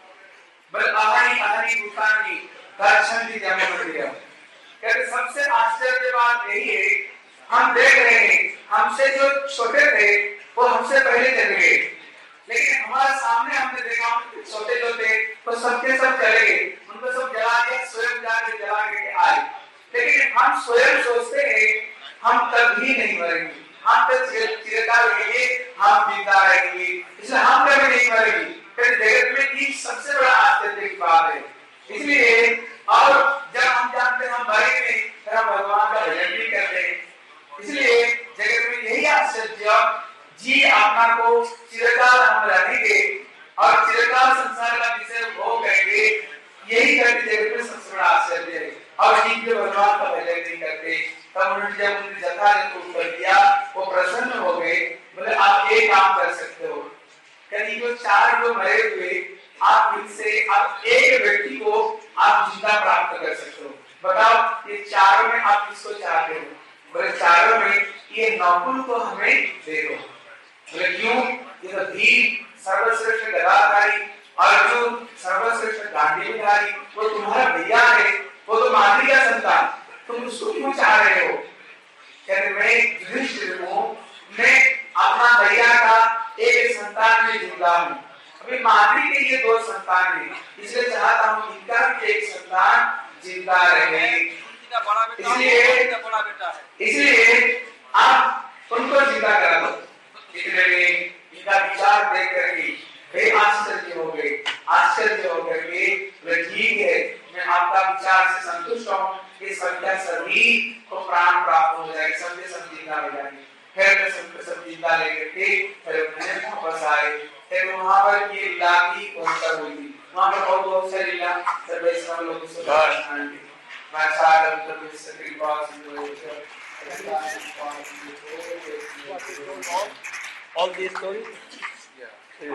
कहते सबसे आश्चर्य बात यही है, हम देख रहे हैं हमसे जो छोटे थे वो हमसे पहले चले गए, लेकिन हमारे सामने हमने देखा छोटे जो थे वो सबके सब चले गए, उनको सब जला दिया, स्वयं जाके जला के आए। लेकिन हम स्वयं सोचते हैं हम कभी नहीं मरेंगे, हम तो चिरकाल रहेंगे, हम जिंदा रहेंगे, इसलिए हम कभी नहीं मरेंगे। फिर जगत में ये सबसे बड़ा आश्चर्य की बात है। इसलिए और जब हम जानते हैं हम मरेंगे फिर हम भगवान का भजन भी करते हैं। इसलिए जगत में यही आश्चर्य, जी आत्मा को चिरकाल हम रहेंगे और चिरकाल संसार का विषय भोग करेंगे, यही करके जगत में सबसे बड़ा आश्चर्य है। और जीव जो भगवान का भजन नहीं करते, तब उन्होंने जब उनकी जथा को उत्तर दिया वो प्रसन्न हो गए, बोले आप एक काम कर सकते हो, कहीं जो 4 जो मरे हुए आप इनसे आप एक व्यक्ति को आप जिंदा प्राप्त कर सकते हो। बताओ ये 4 में आप किसको चाहते हो? बोले 4 में ये नकुल को हमें दे दो। बोले क्यों? ये तो भीम सर्वश्रेष्ठ गदाधारी, अर्जुन सर्वश्रेष्ठ गांडीवधारी, वो तुम्हारा भैया है, वो तो मातृ का संतान, तुम उसको क्यों चाह रहे हो? कहते मैं युधिष्ठिर हूँ, मैं अपना भैया का एक संतान में जिंदा हूँ, अभी मातृ के ये 2 संतान है, इसलिए चाहता हूँ इनका भी एक संतान जिंदा रहे। इसलिए आप उनको जिंदा करा दो। इसलिए इनका विचार देख करके वे आश्चर्य हो गए, आश्चर्य होकर के ठीक है मैं आपका विचार से संतुष्ट हूँ, ये सभी को प्राण प्राप्त हो जाएगी, सब जिंदा हो जाएंगे। फिर सब जिंदा लेकर के फिर उन्हें वापस आए। फिर वहां पर ये लीला की कौन सा हुई थी, वहां पर बहुत सारी लीला सब लोग All these stories? Yeah.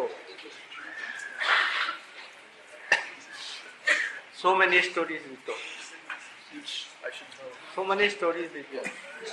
So many stories we told. I should tell. So many stories we told.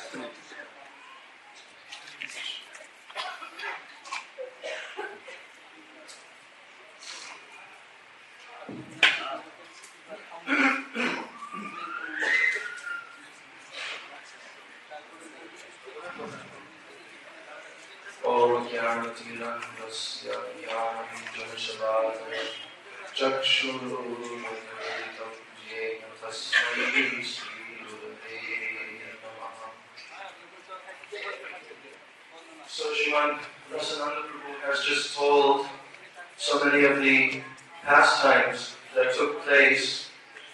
So Srimad Rasananda Prabhu has just told so many of the pastimes that took place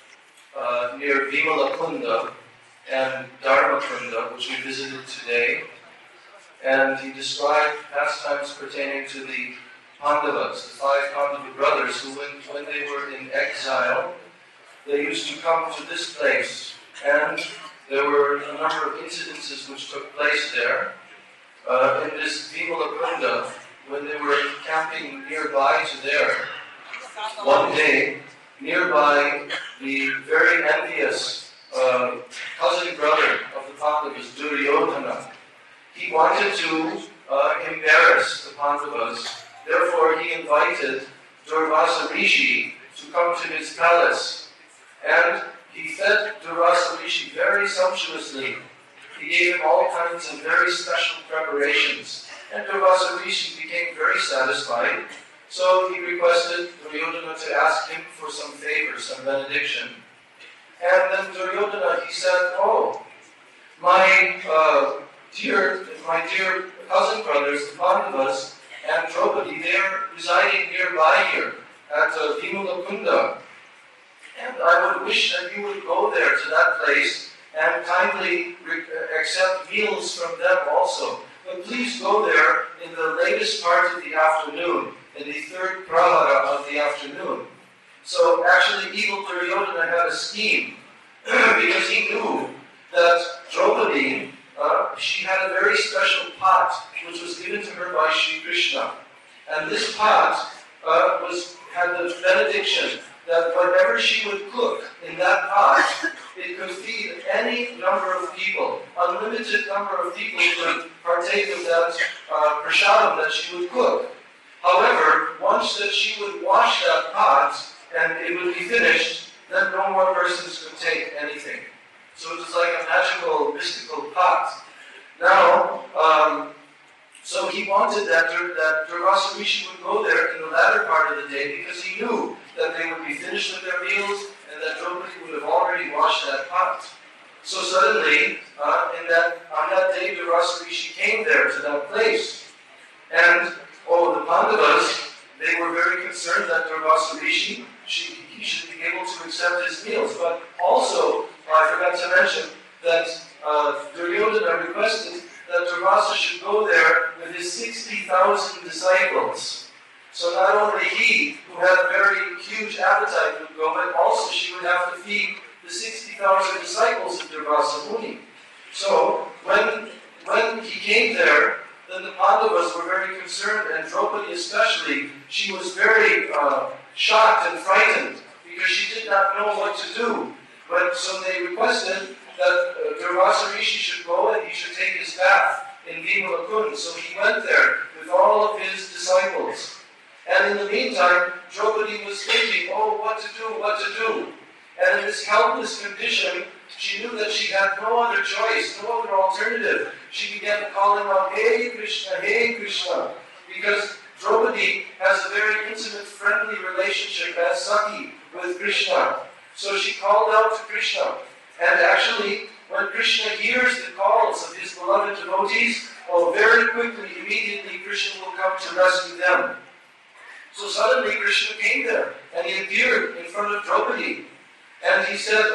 near Vimalakunda and Dharmakunda, which we visited today. And he described pastimes pertaining to the Pandavas, the 5 Pandava brothers, who when they were in exile, they used to come to this place. And there were a number of incidences which took place there. In this Vimalakunda, when they were camping nearby to there, one day, nearby, the very envious cousin brother of the Pandavas, Duryodhana, he wanted to embarrass the Pandavas. Therefore, he invited Durvasa Rishi to come to his palace. And he fed Durvasa Rishi very sumptuously. He gave him all kinds of very special preparations. And Durvasa Rishi became very satisfied. So he requested Duryodhana to ask him for some favor, some benediction. And then Duryodhana, he said, "Oh, my dear cousin brothers, the Pandavas, and Draupadi, they are residing nearby here at Vimalakunda. And I would wish that you would go there to that place and kindly accept meals from them also. But please go there in the latest part of the afternoon, in the 3rd prahara of the afternoon." So actually, evil Duryodhana had a scheme because he knew that Draupadi, she had a very special pot which was given to her by Sri Krishna. And this pot had the benediction that whatever she would cook in that pot, it could feed any number of people. Unlimited number of people could partake of that prasadam that she would cook. However, once that she would wash that pot and it would be finished, then no more persons could take anything. So it was like a magical, mystical pot. Now, so he wanted that Durvasa Rishi would go there in the latter part of the day because he knew that they would be finished with their meals and that Draupadi would have already washed that pot. So suddenly, on that day, Durvasa Rishi came there to that place. And, the Pandavas, they were very concerned that Durvasa Rishi, he should be able to accept his meals. But also, I forgot to mention that Duryodhana requested that Durvasa should go there with his 60,000 disciples. So not only he, who had a very huge appetite, would go, but also she would have to feed the 60,000 disciples of Durvasa Muni. So when he came there, then the Pandavas were very concerned, and Draupadi especially, she was very shocked and frightened because she did not know what to do. But so they requested that Durvasa Rishi should go and he should take his bath in Vimalakunda. So he went there with all of his disciples. And in the meantime, Draupadi was thinking, what to do? And in this helpless condition, she knew that she had no other choice, no other alternative. She began calling out, Hey Krishna, because Draupadi has a very intimate, friendly relationship as Saki with Krishna. So she called out to Krishna. And actually, when Krishna hears the calls of his beloved devotees, very quickly, immediately, Krishna will come to rescue them. So suddenly Krishna came there, and he appeared in front of Draupadi. And he said,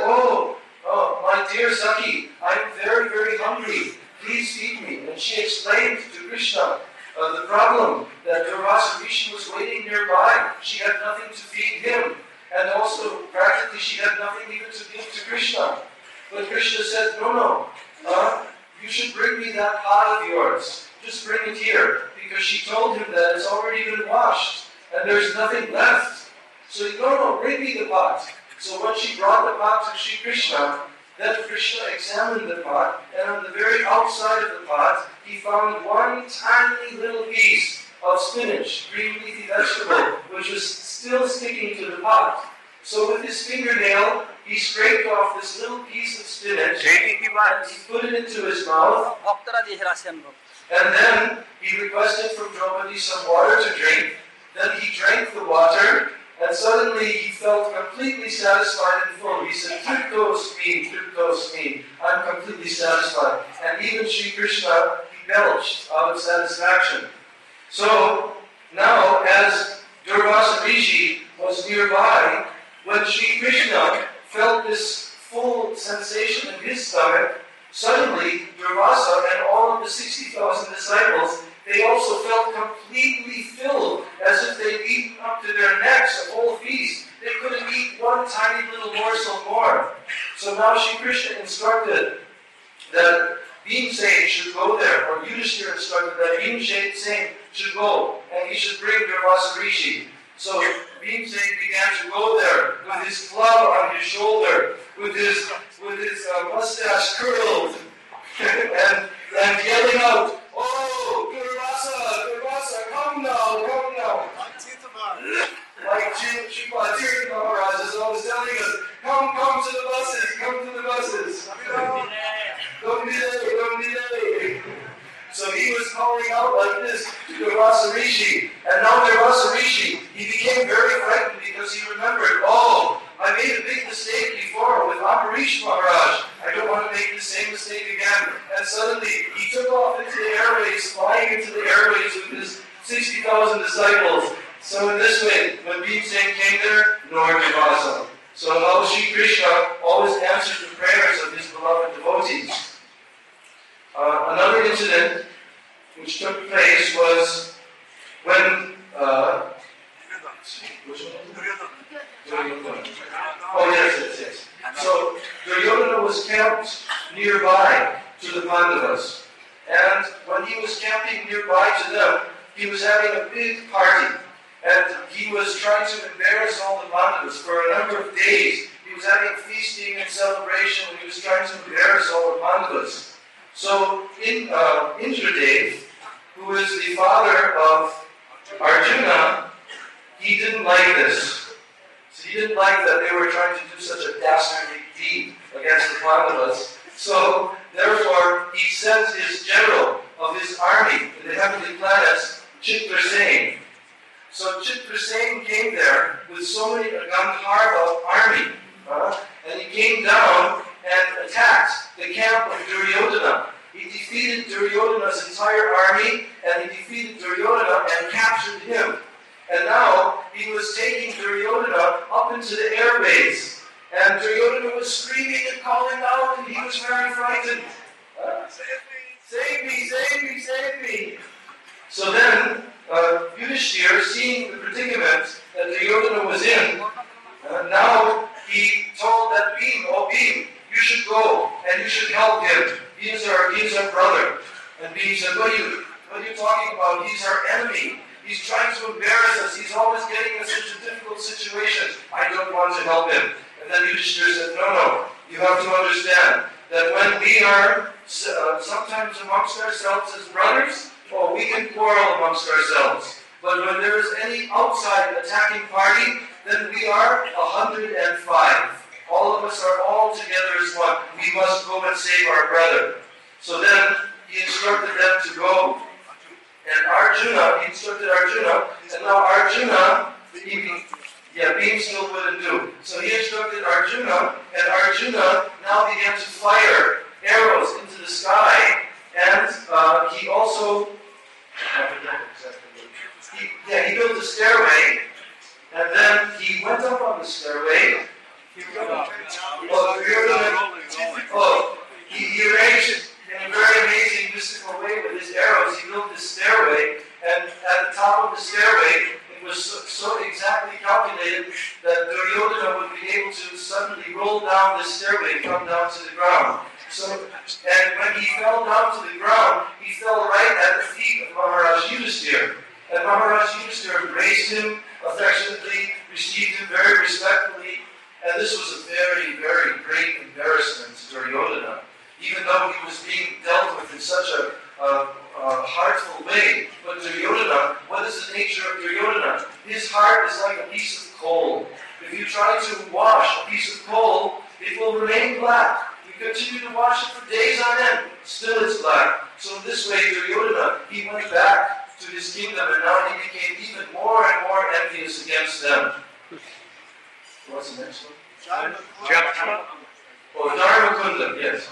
my dear Saki, I am very, very hungry. Please feed me. And she explained to Krishna the problem, that Durvasa Rishi was waiting nearby. She had nothing to feed him. And also, practically frankly, she had nothing even to give to Krishna. But Krishna said, no, you should bring me that pot of yours. Just bring it here. Because she told him that it's already been washed and there's nothing left. So he said, no, bring me the pot. So when she brought the pot to Sri Krishna, then Krishna examined the pot, and on the very outside of the pot, he found one tiny little piece of spinach, green leafy vegetable, which was still sticking to the pot. So with his fingernail, he scraped off this little piece of spinach, and he put it into his mouth, and then he requested from Draupadi some water to drink. Then he drank the water, and suddenly he felt completely satisfied and full. He said, Triptos me, I'm completely satisfied. And even Sri Krishna, he belched out of satisfaction. So now, as Durvasa Rishi was nearby, when Sri Krishna felt this full sensation in his stomach, suddenly Durvasa and all of the 60,000 disciples, they also felt completely filled, as if they'd eaten up to their necks a whole feast. They couldn't eat one tiny little morsel more. So now Sri Krishna instructed that Bhimsen should go there, or Yudhishthira instructed that Bhimsen should go, and he should bring Durvasa Rishi. So Bhimsen began to go there with his club on his shoulder, with his mustache curled, and yelling out, "Oh, Durvasa, come now. Like Sripad Tirtha Maharaj is always telling us, come to the buses. Don't delay. So he was calling out like this to Durvasa Rishi. And now Durvasa Rishi, he became very frightened because he remembered, I made a big mistake before with Ambarish Maharaj. I don't want to make the same mistake again. And suddenly he took off into the airways, flying into the airways with his 60,000 disciples. So in this way, when Bhimsen came there, nor Durvasa. So how Sri Krishna always answered the prayers of his beloved devotees. Another incident which took place was when yes. So Duryodhana was camped nearby to the Pandavas, and when he was camping nearby to them, he was having a big party, and he was trying to embarrass all the Pandavas for a number of days. He was having feasting and celebration, and he was trying to embarrass all the Pandavas. So Indradev, who is the father of Arjuna, he didn't like this. So he didn't like that they were trying to do such a dastardly deed against the Pandavas. So therefore, he sent his general of his army in the heavenly planets, Chitrasen. So Chitrasen came there with so many a Gandharva army, and he came down and attacked the camp of Duryodhana. He defeated Duryodhana's entire army, and he defeated Duryodhana and captured him. And now he was taking Duryodhana up into the airways. And Duryodhana was screaming and calling out, and he was very frightened. Save me. So then Yudhishthira, seeing the predicament that Duryodhana was in, now he told that Bhim, you should go and you should help him. He is our brother. And Bhim said, what are you talking about? He's our enemy. He's trying to embarrass us. He's always getting us into difficult situations. I don't want to help him. And then Yudhishthira said, no. You have to understand that when we are sometimes amongst ourselves as brothers, we can quarrel amongst ourselves. But when there is any outside attacking party, then we are 105. All of us are all together as one. We must go and save our brother. So then he instructed them to go. And he instructed Arjuna, and now Arjuna, Bhim still wouldn't do. So he instructed Arjuna, and Arjuna now began to fire arrows into the sky, and he also, he built a stairway, and then he went up on the stairway. He arranged it in a very amazing mystical way with his arrows. He built this stairway, and at the top of the stairway, it was so exactly calculated that Duryodhana would be able to suddenly roll down the stairway and come down to the ground. And when he fell down to the ground, he fell right at the feet of Maharaj Yudhisthira. And Maharaj Yudhisthira embraced him affectionately, received him very respectfully, and this was a very, very great embarrassment to Duryodhana. Even though he was being dealt with in such a heartful way. But Duryodhana, what is the nature of Duryodhana? His heart is like a piece of coal. If you try to wash a piece of coal, it will remain black. You continue to wash it for days on end, still it's black. So in this way, Duryodhana, he went back to his kingdom, and now he became even more and more envious against them. What's the next one? Oh, Dharmakunda, yes.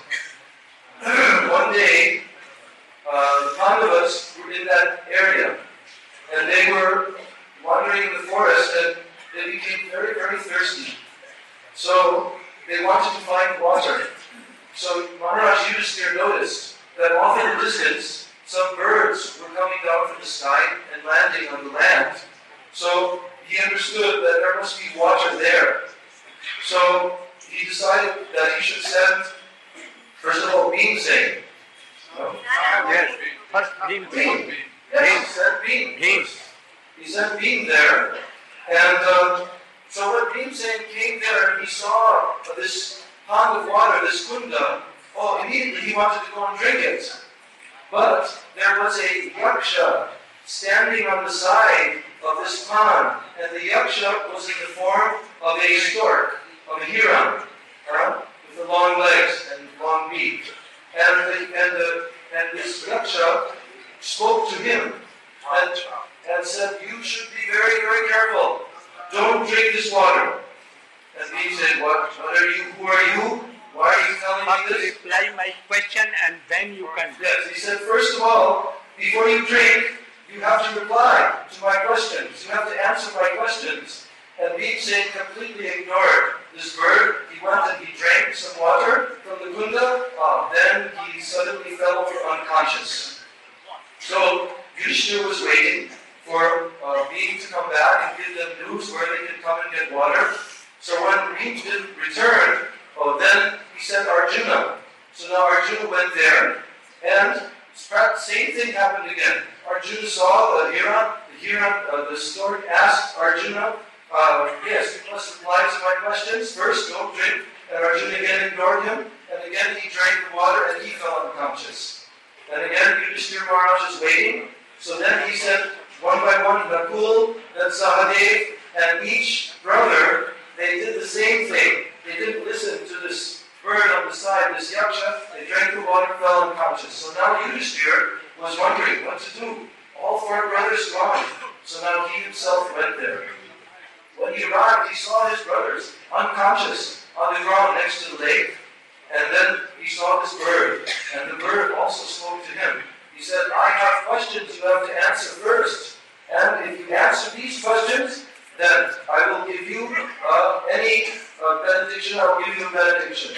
One day, the Pandavas were in that area, and they were wandering in the forest, and they became very, very thirsty. So they wanted to find water. So Maharaj Yudhisthira noticed that off in the distance, some birds were coming down from the sky and landing on the land. So he understood that there must be water there. So he decided that he should send, first of all, Bhimsen. No? Yes. First Bhim. Bhim. Yes, he sent Bhim. He sent Bhim there. And so when Bhimsen came there and he saw this pond of water, this kunda, immediately he wanted to go and drink it. But there was a yaksha standing on the side of this pond, and the yaksha was in the form of a stork, of a heron, with the long legs and long beak. And this yaksha spoke to him and said, "You should be very, very careful. Don't drink this water." And he said, "What are you? Who are you? Why are you telling me this?" Reply my question and then you can. Yes, he said, "First of all, before you drink, you have to reply to my questions. You have to answer my questions." And Bhimsen completely ignored this bird. He went and he drank some water from the kunda. Then he suddenly fell over unconscious. So Yudhishthira was waiting for Bhim to come back and give them news where they could come and get water. So when Bhim didn't return, then he sent Arjuna. So now Arjuna went there, and the same thing happened again. Arjuna saw the heron, the stork asked Arjuna, "Yes, you must reply to my questions. First, don't drink." And Arjuna again ignored him, and again he drank the water, and he fell unconscious. And again, Yudhishthira Maharaj is waiting. So then he sent one by one Nakul, then Sahadev, and each brother, they did the same thing. They didn't listen to this bird on the side, this yaksha. They drank the water, fell unconscious. So now Yudhishthira was wondering what to do. All four brothers gone. So now he himself went there. When he arrived, he saw his brothers unconscious on the ground next to the lake. And then he saw this bird, and the bird also spoke to him. He said, "I have questions you have to answer first. And if you answer these questions, then I will give you any benediction, I will give you a benediction."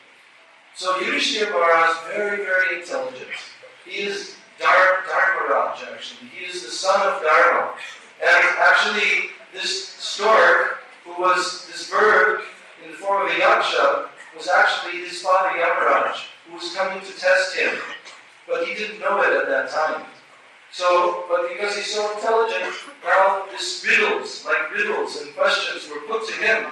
So Yudhishthira Maharaj is very, very intelligent. He is Dharmaraj, actually. He is the son of Dharma. And actually, this stork, who was this bird in the form of a yaksha, was actually his father Yamaraj, who was coming to test him. But he didn't know it at that time. But because he's so intelligent, now this riddles and questions were put to him.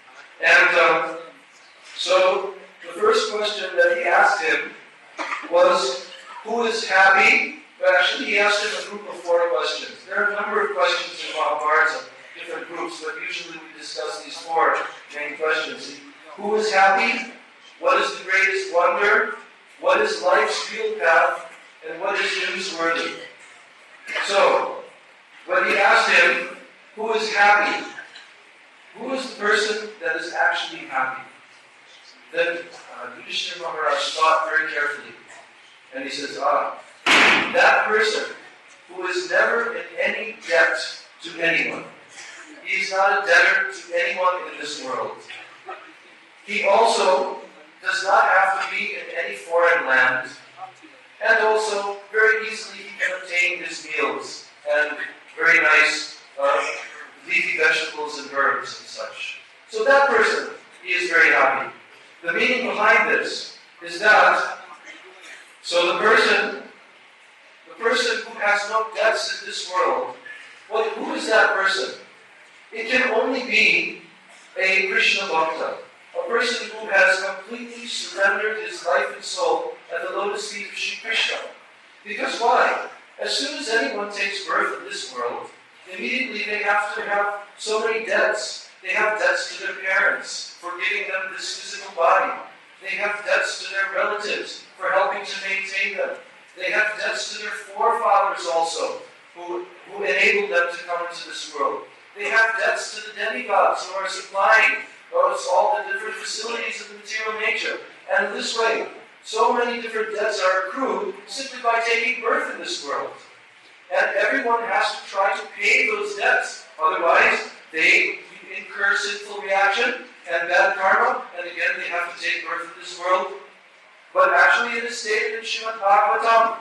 And so the first question that he asked him was, who is happy? But actually he asked him a group of 4 questions. There are a number of questions in Mahabharata, different groups, but usually we discuss these 4 main questions. Who is happy? What is the greatest wonder? What is life's real path? And what is newsworthy? So, when he asked him, who is happy? Who is the person that is actually happy? Then Yudhishthira Maharaj thought very carefully. And he says, that person who is never in any debt to anyone. He is not a debtor to anyone in this world. He also does not have to be in any foreign land. And also, very easily he can obtain his meals and very nice leafy vegetables and herbs and such. So that person, he is very happy. The meaning behind this is that, so the person who has no debts in this world, well, who is that person? It can only be a Krishna Bhakta, a person who has completely surrendered his life and soul at the lotus feet of Shri Krishna. Because why? As soon as anyone takes birth in this world, immediately they have to have so many debts. They have debts to their parents for giving them this physical body. They have debts to their relatives for helping to maintain them. They have debts to their forefathers also, who enabled them to come into this world. They have debts to the demigods who are supplying all the different facilities of the material nature. And in this way, so many different debts are accrued simply by taking birth in this world. And everyone has to try to pay those debts. Otherwise, they incur sinful reaction and bad karma, and again they have to take birth in this world. But actually it is stated in Srimad Bhagavatam.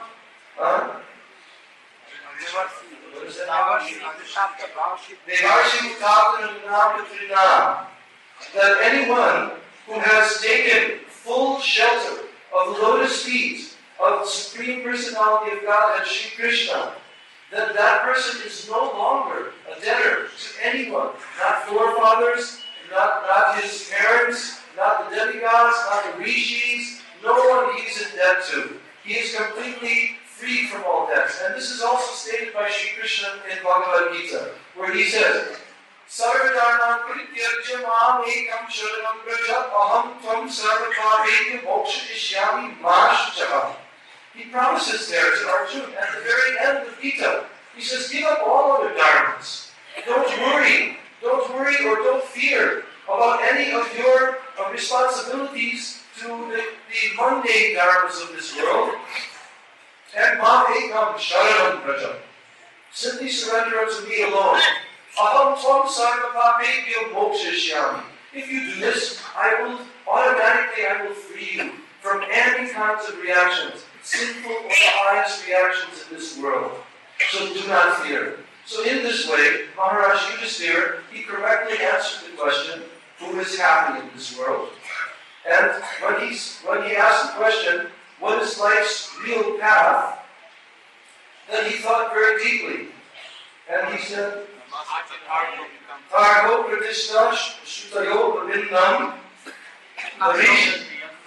That anyone who has taken full shelter of the lotus feet of the Supreme Personality of Godhead, Shri Krishna, that person is no longer a debtor to anyone, not forefathers, not his parents, not the demigods, not the rishis, no one he is in debt to. He is completely free from all debts. And this is also stated by Shri Krishna in Bhagavad Gita, where he says, Sarvadharman Parityajya Mam Ekam Sharanam Braja Aham Tvam Sarvapavekya Moksha Ishyami Mashacha. He promises there to Arjuna at the very end of Gita. He says, give up all other dharmas. Don't worry or don't fear about any of your responsibilities to the mundane dharmas of this world. And Mam Ekam Sharanam Braja. Simply surrender unto me alone. Aham Tvam Sarvapavekya Moksha Ishyami. If you do this, I will free you from any kinds of reactions, sinful or the highest reactions in this world. So do not fear. So in this way, Maharaj Yudhisthira, he correctly answered the question, who is happy in this world? And when he asked the question, what is life's real path? Then he thought very deeply. And he said, Targo Pratishta Shutayo Bhavindam Narisha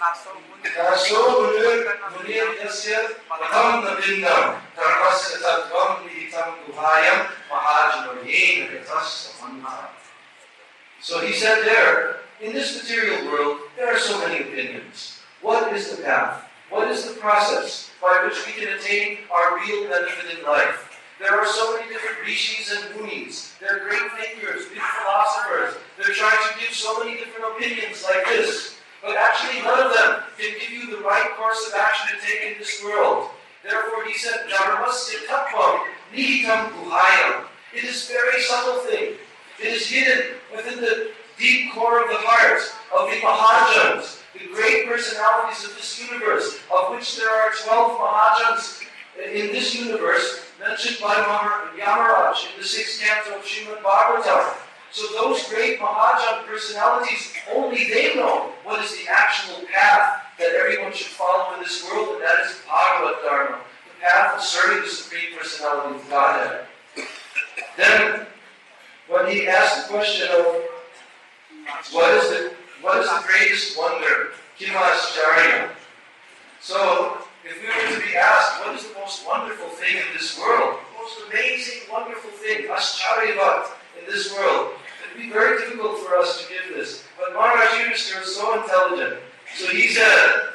Naso Munir Yasya Patam Navindam Tarvasya Tattvam Nihitam Guhayam Mahajanoyena Gatas Samanha. So he said there, in this material world, there are so many opinions. What is the path? What is the process by which we can attain our real benefit in life? There are so many different rishis and munis. They're great thinkers, big philosophers. They're trying to give so many different opinions like this. But actually none of them can give you the right course of action to take in this world. Therefore he said, Dharmasya tattvam nihitam guhayam. It is a very subtle thing. It is hidden within the deep core of the heart of the Mahajans, the great personalities of this universe, of which there are 12 Mahajans in this universe, mentioned by Yamaraj in the 6th canto of Srimad Bhagavatam. So those great Mahajan personalities, only they know what is the actual path that everyone should follow in this world, and that is Bhagavad Dharma, the path of serving the Supreme Personality of Godhead. Then, when he asked the question of what is the greatest wonder, Kimascharya. So, if we were to be asked, what is the most wonderful thing in this world? The most amazing, wonderful thing, Ascharyavat, in this world. It would be very difficult for us to give this. But Maharaj Yudhisthira is so intelligent. So he said,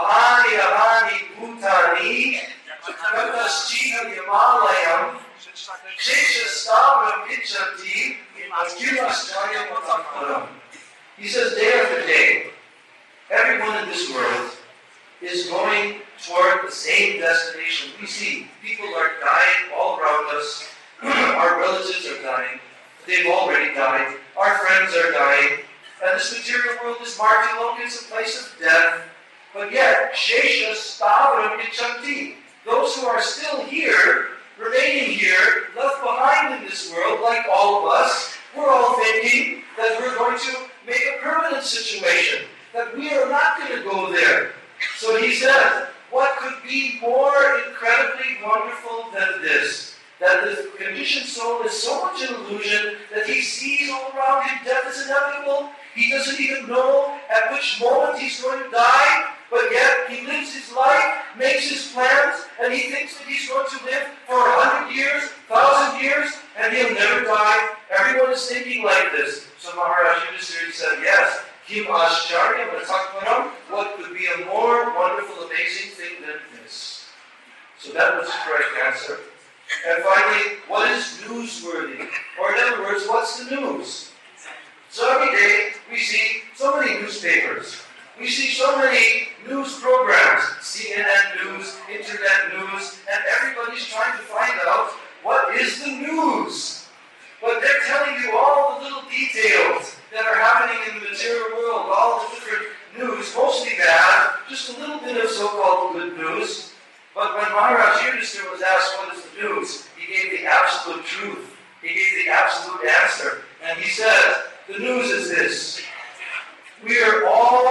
Ahani Bhutani Kataschiha Yamalayam Shesha Stavram Ichanti Kimascharya Matakparam. He says, day after day, everyone in this world is going toward the same destination. We see people are dying all around us. Our relatives are dying. They've already died. Our friends are dying. And this material world is Martiloka. It's a place of death. But yet, Shesha Stavram Ichanti. Those who are still here remaining here, left behind in this world, like all of us, we're all thinking that we're going to make a permanent situation, that we are not going to go there. So he says, what could be more incredibly wonderful than this? That the conditioned soul is so much an illusion that he sees all around him death is inevitable. He doesn't even know at which moment he's going to die, but yet he lives his life, makes his plans, and he thinks that he's going to live for 100 years, 1,000 years, and he'll never die. Everyone is thinking like this. So Maharaj Yudhishthira said, yes, Kim Ashcharyam Atakmanam, what could be a more wonderful, amazing thing than this? So that was the correct answer. And finally, what is newsworthy? Or in other words, what's the news? So every day we see so many newspapers. We see so many news programs, CNN News, Internet News, and everybody's trying to find out what is the news. But they're telling you all the little details that are happening in the material world, all the different news, mostly bad, just a little bit of so-called good news. But when Maharaj Yudhishthira was asked what is the news, he gave the absolute truth. He gave the absolute answer. And he said, the news is this. We are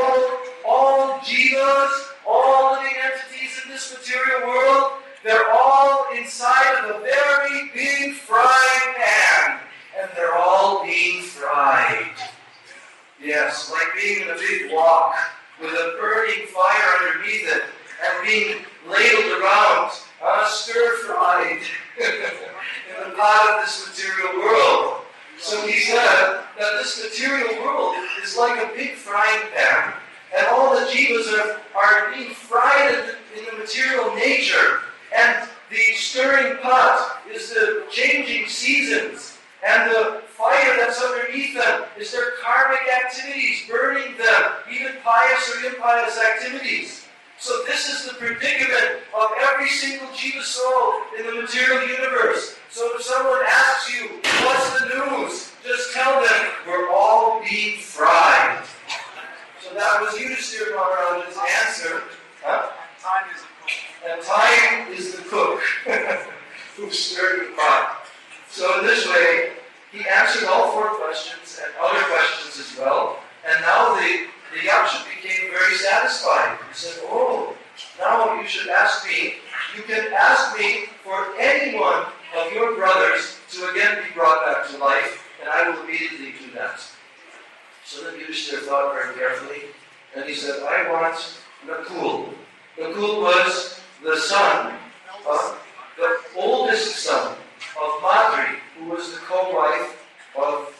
all jivas, all living entities in this material world, they're all inside of a very big frying pan. And they're all being fried. Yes, like being in a big wok with a burning fire underneath it and being ladled around, stir-fried in the pot of this material world. So he said that this material world is like a big frying pan, and all the jivas are being fried in the material nature, and the stirring pot is the changing seasons, and the fire that's underneath them is their karmic activities, burning them, even pious or impious activities. So this is the predicament of every single jiva soul in the material universe. So if someone asks you, what's the news? Just tell them, we're all being fried. So that was Yudhishthira Maharaj's answer. Huh? Time is a cook. And time is the cook who stirred the pot. So in this way, he answered all 4 questions and other questions as well. And now the Yaksha became very satisfied. He said, oh, now you should ask me. You can ask me for any one of your brothers to again be brought back to life, and I will immediately do that. So then Yudhishthira thought very carefully, and he said, I want Nakul. Nakul was the son, the oldest son of Madri, who was the co-wife of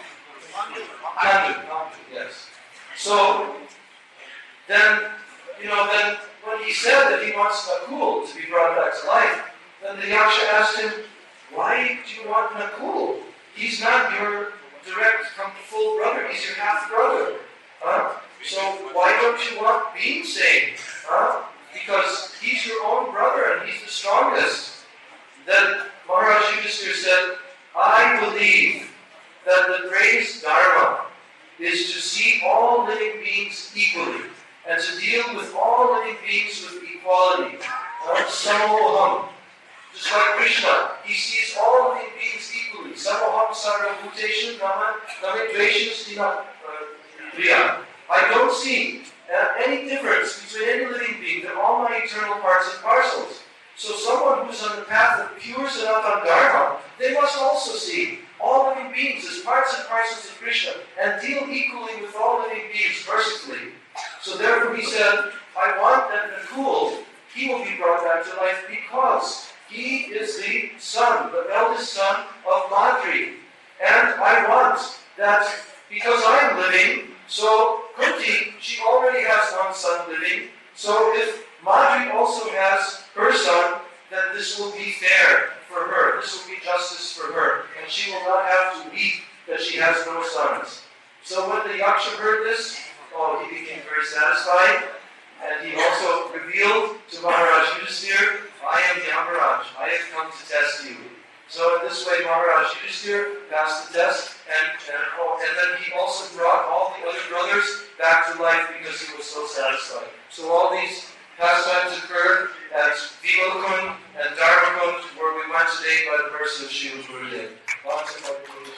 Pandu. Yes. So then when he said that he wants Nakul to be brought back to life, then the Yaksha asked him, why do you want Nakul? He's not your direct full brother, he's your half-brother. So why don't you want Bhimsen? Because he's your own brother and he's the strongest. Then Maharaj Yudhishthira said, I believe that the greatest dharma is to see all living beings equally and to deal with all living beings with equality. Samoham. Just like Krishna, he sees all living beings equally. Samoham sarva bhuteshu namadvesham priya. I don't see any difference between any living being. They're all my eternal parts and parcels. So someone who's on the path of pure Sanatana Dharma, they must also see all living beings as parts and parcels of Krishna and deal equally with all living beings mercifully. So therefore he said, I want that Nakul, he will be brought back to life because he is the son, the eldest son of Madri. And I want that because I'm living, so Kunti, she already has one son living. So if Madri also has her son, then this will be fair for her. This will be justice for her. And she will not have to weep that she has no sons. So when the Yaksha heard this, he became very satisfied. And he also revealed to Maharaj Yudhishthira, I am Yamaraj. I have come to test you. So in this way, Maharaj Yudhishthira passed the test, and then he also brought all the other brothers back to life because he was so satisfied. So all these pastimes occurred at Vimalakund and Dharmakund, where we went today by the person of Srila Gurudev. Lots of other things.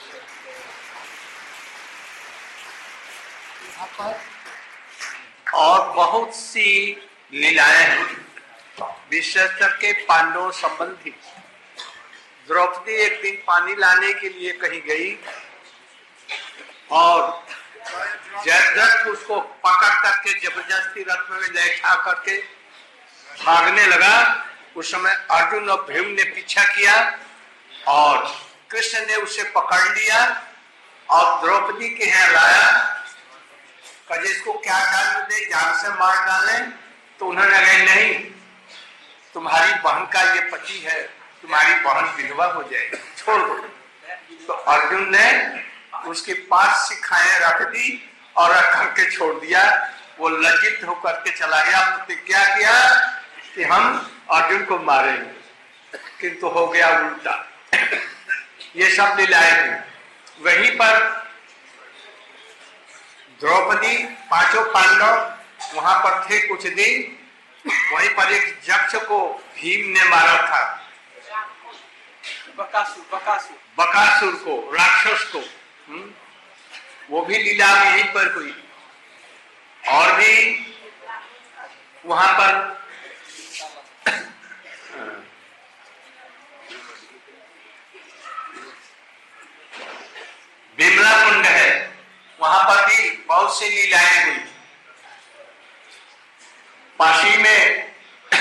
और बहुत सी लीलाएं हैं, विशेष करके पांडवों संबंधी। द्रौपदी एक दिन पानी लाने के लिए कहीं गई और जयद्रथ उसको पकड़ करके जबरदस्ती रथ में बैठा करके भागने लगा। उस समय अर्जुन और भीम ने पीछा किया और कृष्ण ने उसे पकड़ लिया और द्रौपदी के यहाँ लाया। कहे इसको क्या डाल दे, जान से मार डाले। तो उन्होंने कहा नहीं, तुम्हारी बहन का ये पति है, तुम्हारी बहन विधवा हो जाएगी, छोड़ दो। तो अर्जुन ने उसके पास सिखाएं रख दी और रख करके छोड़ दिया। वो लज्जित होकर के चला गया, प्रतिज्ञा किया कि हम अर्जुन को मारेंगे, किंतु हो गया उल्टा। ये सब लीलाएं हैं। वहीं पर द्रौपदी, पांचों पांडव वहां पर थे कुछ दिन। वहीं पर एक यक्ष को भीम ने मारा था, बकासुर को, राक्षस को। वो भी लीला यहीं पर हुई। और भी वहां पर बिमला कुंड है, वहां पर भी बहुत सी लीलाएं हुई। काशी में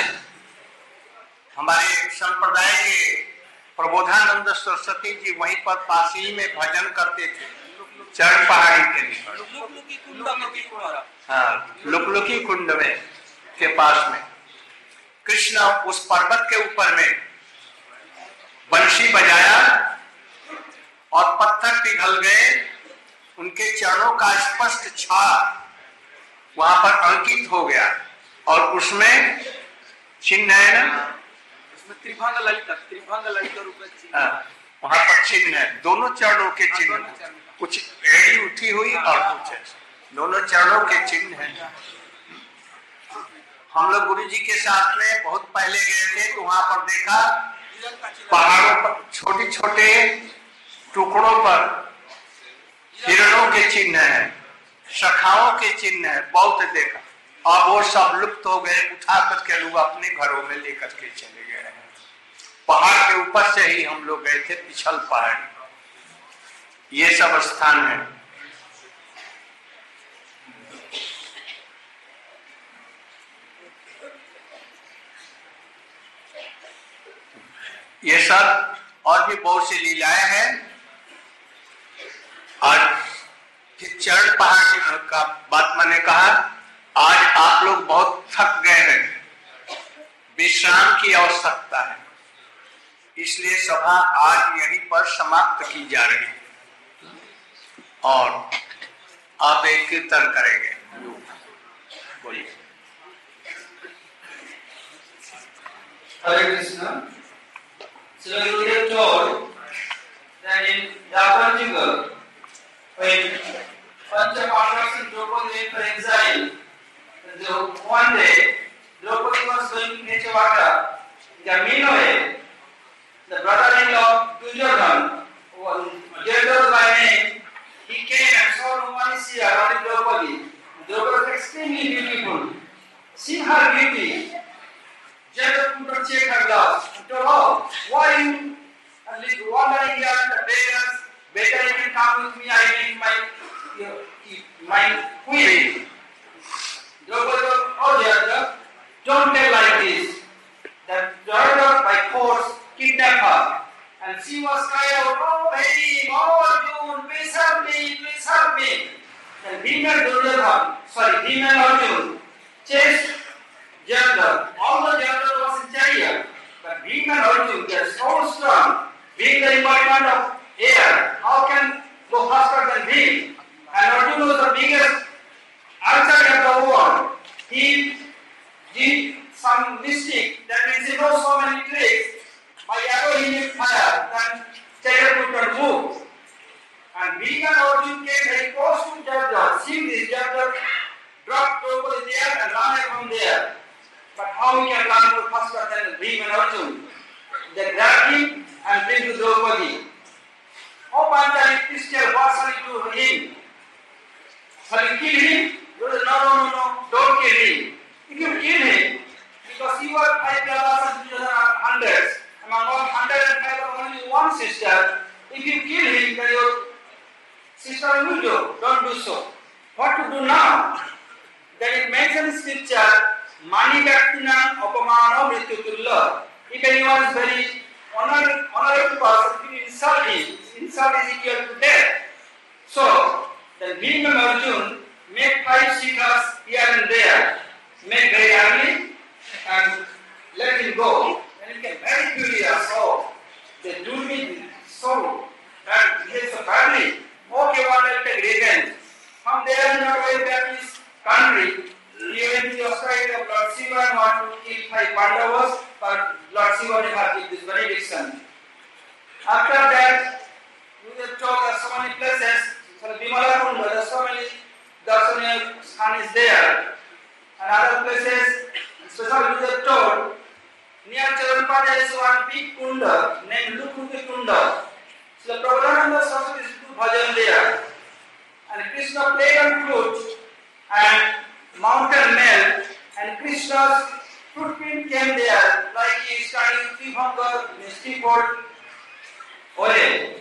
हमारे संप्रदाय के प्रबोधानंद सरस्वती जी वहीं पर काशी में भजन करते थे, चरण पहाड़ी के लिए। हाँ, लुकलुकी कुंड में के पास में कृष्ण उस पर्वत के ऊपर में बंशी बजाया और पत्थर पिघल गए। उनके चरणों का स्पष्ट छाप वहां पर अंकित हो गया और उसमें चिन्ह है ना, त्रिभंग ललिता रूप में वहां पर चिन्ह है, दोनों चरणों के चिन्ह, कुछ एड़ी उठी हुई और कुछ दोनों चरणों के चिन्ह है। हम लोग गुरु जी के साथ में बहुत पहले गए थे तो वहां पर देखा पहाड़ों पर छोटे छोटे टुकड़ों पर हिरणों के चिन्ह है, शाखाओं के चिन्ह है, बहुत देखा। और वो सब लुप्त हो गए, उठा करके लोग अपने घरों में लेकर के चले गए। पहाड़ के ऊपर से ही हम लोग गए थे, पिछल पहाड़ी, ये सब स्थान है। ये सब और भी बहुत सी लीलाएं हैं। आज चरण पहाड़ का बात मैंने कहा, आज आप लोग बहुत थक गए हैं, विश्राम की आवश्यकता है, इसलिए सभा आज यहीं पर समाप्त की जा रही है और आप एक कीर्तन करेंगे। बोलिए। हरे Krishna. Srila Gurudev told that in Dwapar Yuga, when Pancha Pandavas and Draupadi went for exile, one day Draupadi was going to fetch water. In the meanwhile, the brother-in-law Duryodhana, who was Duryodhana by name, he came and saw Numanisi around Draupadi. Draupadi was extremely beautiful. Seeing her beauty, Jacob put on check her glass and told her, why you wandering here at the beggars? Better you can come with me, I make my queen. Draupadi was, oh Jacob, don't tell like this. That Jacob by force kidnapped her. And she was crying out, oh baby, oh Arjun, please help me, please help me. Then Bhima and Arjun chased Jacob. Although Jacob was in chariot, but Bhima and Arjun, they are so strong. Being the embodiment of air, how can go faster than him? And Arjun was the biggest archer in the world. He did some mystic, that means he knows so many tricks. By arrow he made fire, then chariot could not move. And Bhima and Arjun came very close to Jacob. Seeing this, Jacob dropped over there and ran away from there. kill him? No, don't kill him. If you kill him, because you are 5 Yalavas and hundreds, among all 105 only one sister, if you kill him, then your sister will do. Don't do so. What to do now? Then it mentions scripture, Mani Kaktinam Opamano Mritutullah. If anyone is very honorable person, if you insult him, insult is equal to death. So, the Bhima and Arjun make 5 shikhas here and there, make very ugly and let him go. And he became very furious. Oh, they do me so bad, behave so badly. Okay, one will take revenge. From there, not away back his country. He went to the side of Lord Shiva and wanted to kill 5 Pandavas, but Lord Shiva never did this benediction. After that, we have told that so many places, so Bimala Kunda, there are so many Darsaniya Khan is there. And other places, especially we have told, near Charanpada is one big kunda named Lukuti Kunda. So the Prabhupada Saraswati is to bhajan there. And Krishna played on flute and mountain melt, and Krishna's footprint came there, like he is standing Tribhanga in a steeple way.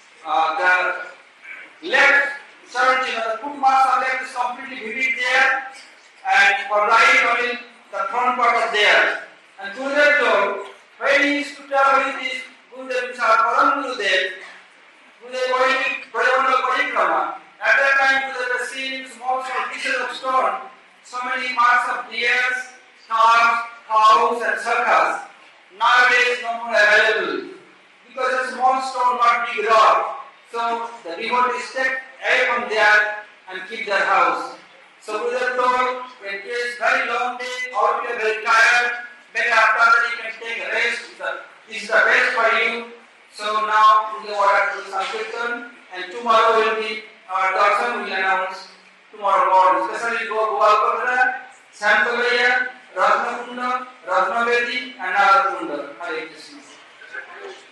The left Saranjina, the foot marks on left is completely vivid there, and for right only the front part is there. And Gurudev told, when he used to travel with his Gurudev, Param Gurudev, Gurudev Brajavandal Parikrama, at that time Gurudev was seeing small pieces of stone, so many marks of deers, calves, cows and circus. Nowadays no more available, because a small stone not big rock. So the devotees take away from there and keep their house. So Gurudev told, when it is very long day, or you are very tired, better after that you can take a rest. This is the best for you. So now we will order to Sankirtan, and tomorrow will be our darshan will announce tomorrow morning. Especially Gopalpatra, Sankalaya, Ratnakunda, Ratnavedi and Narakunda. Hare Krishna.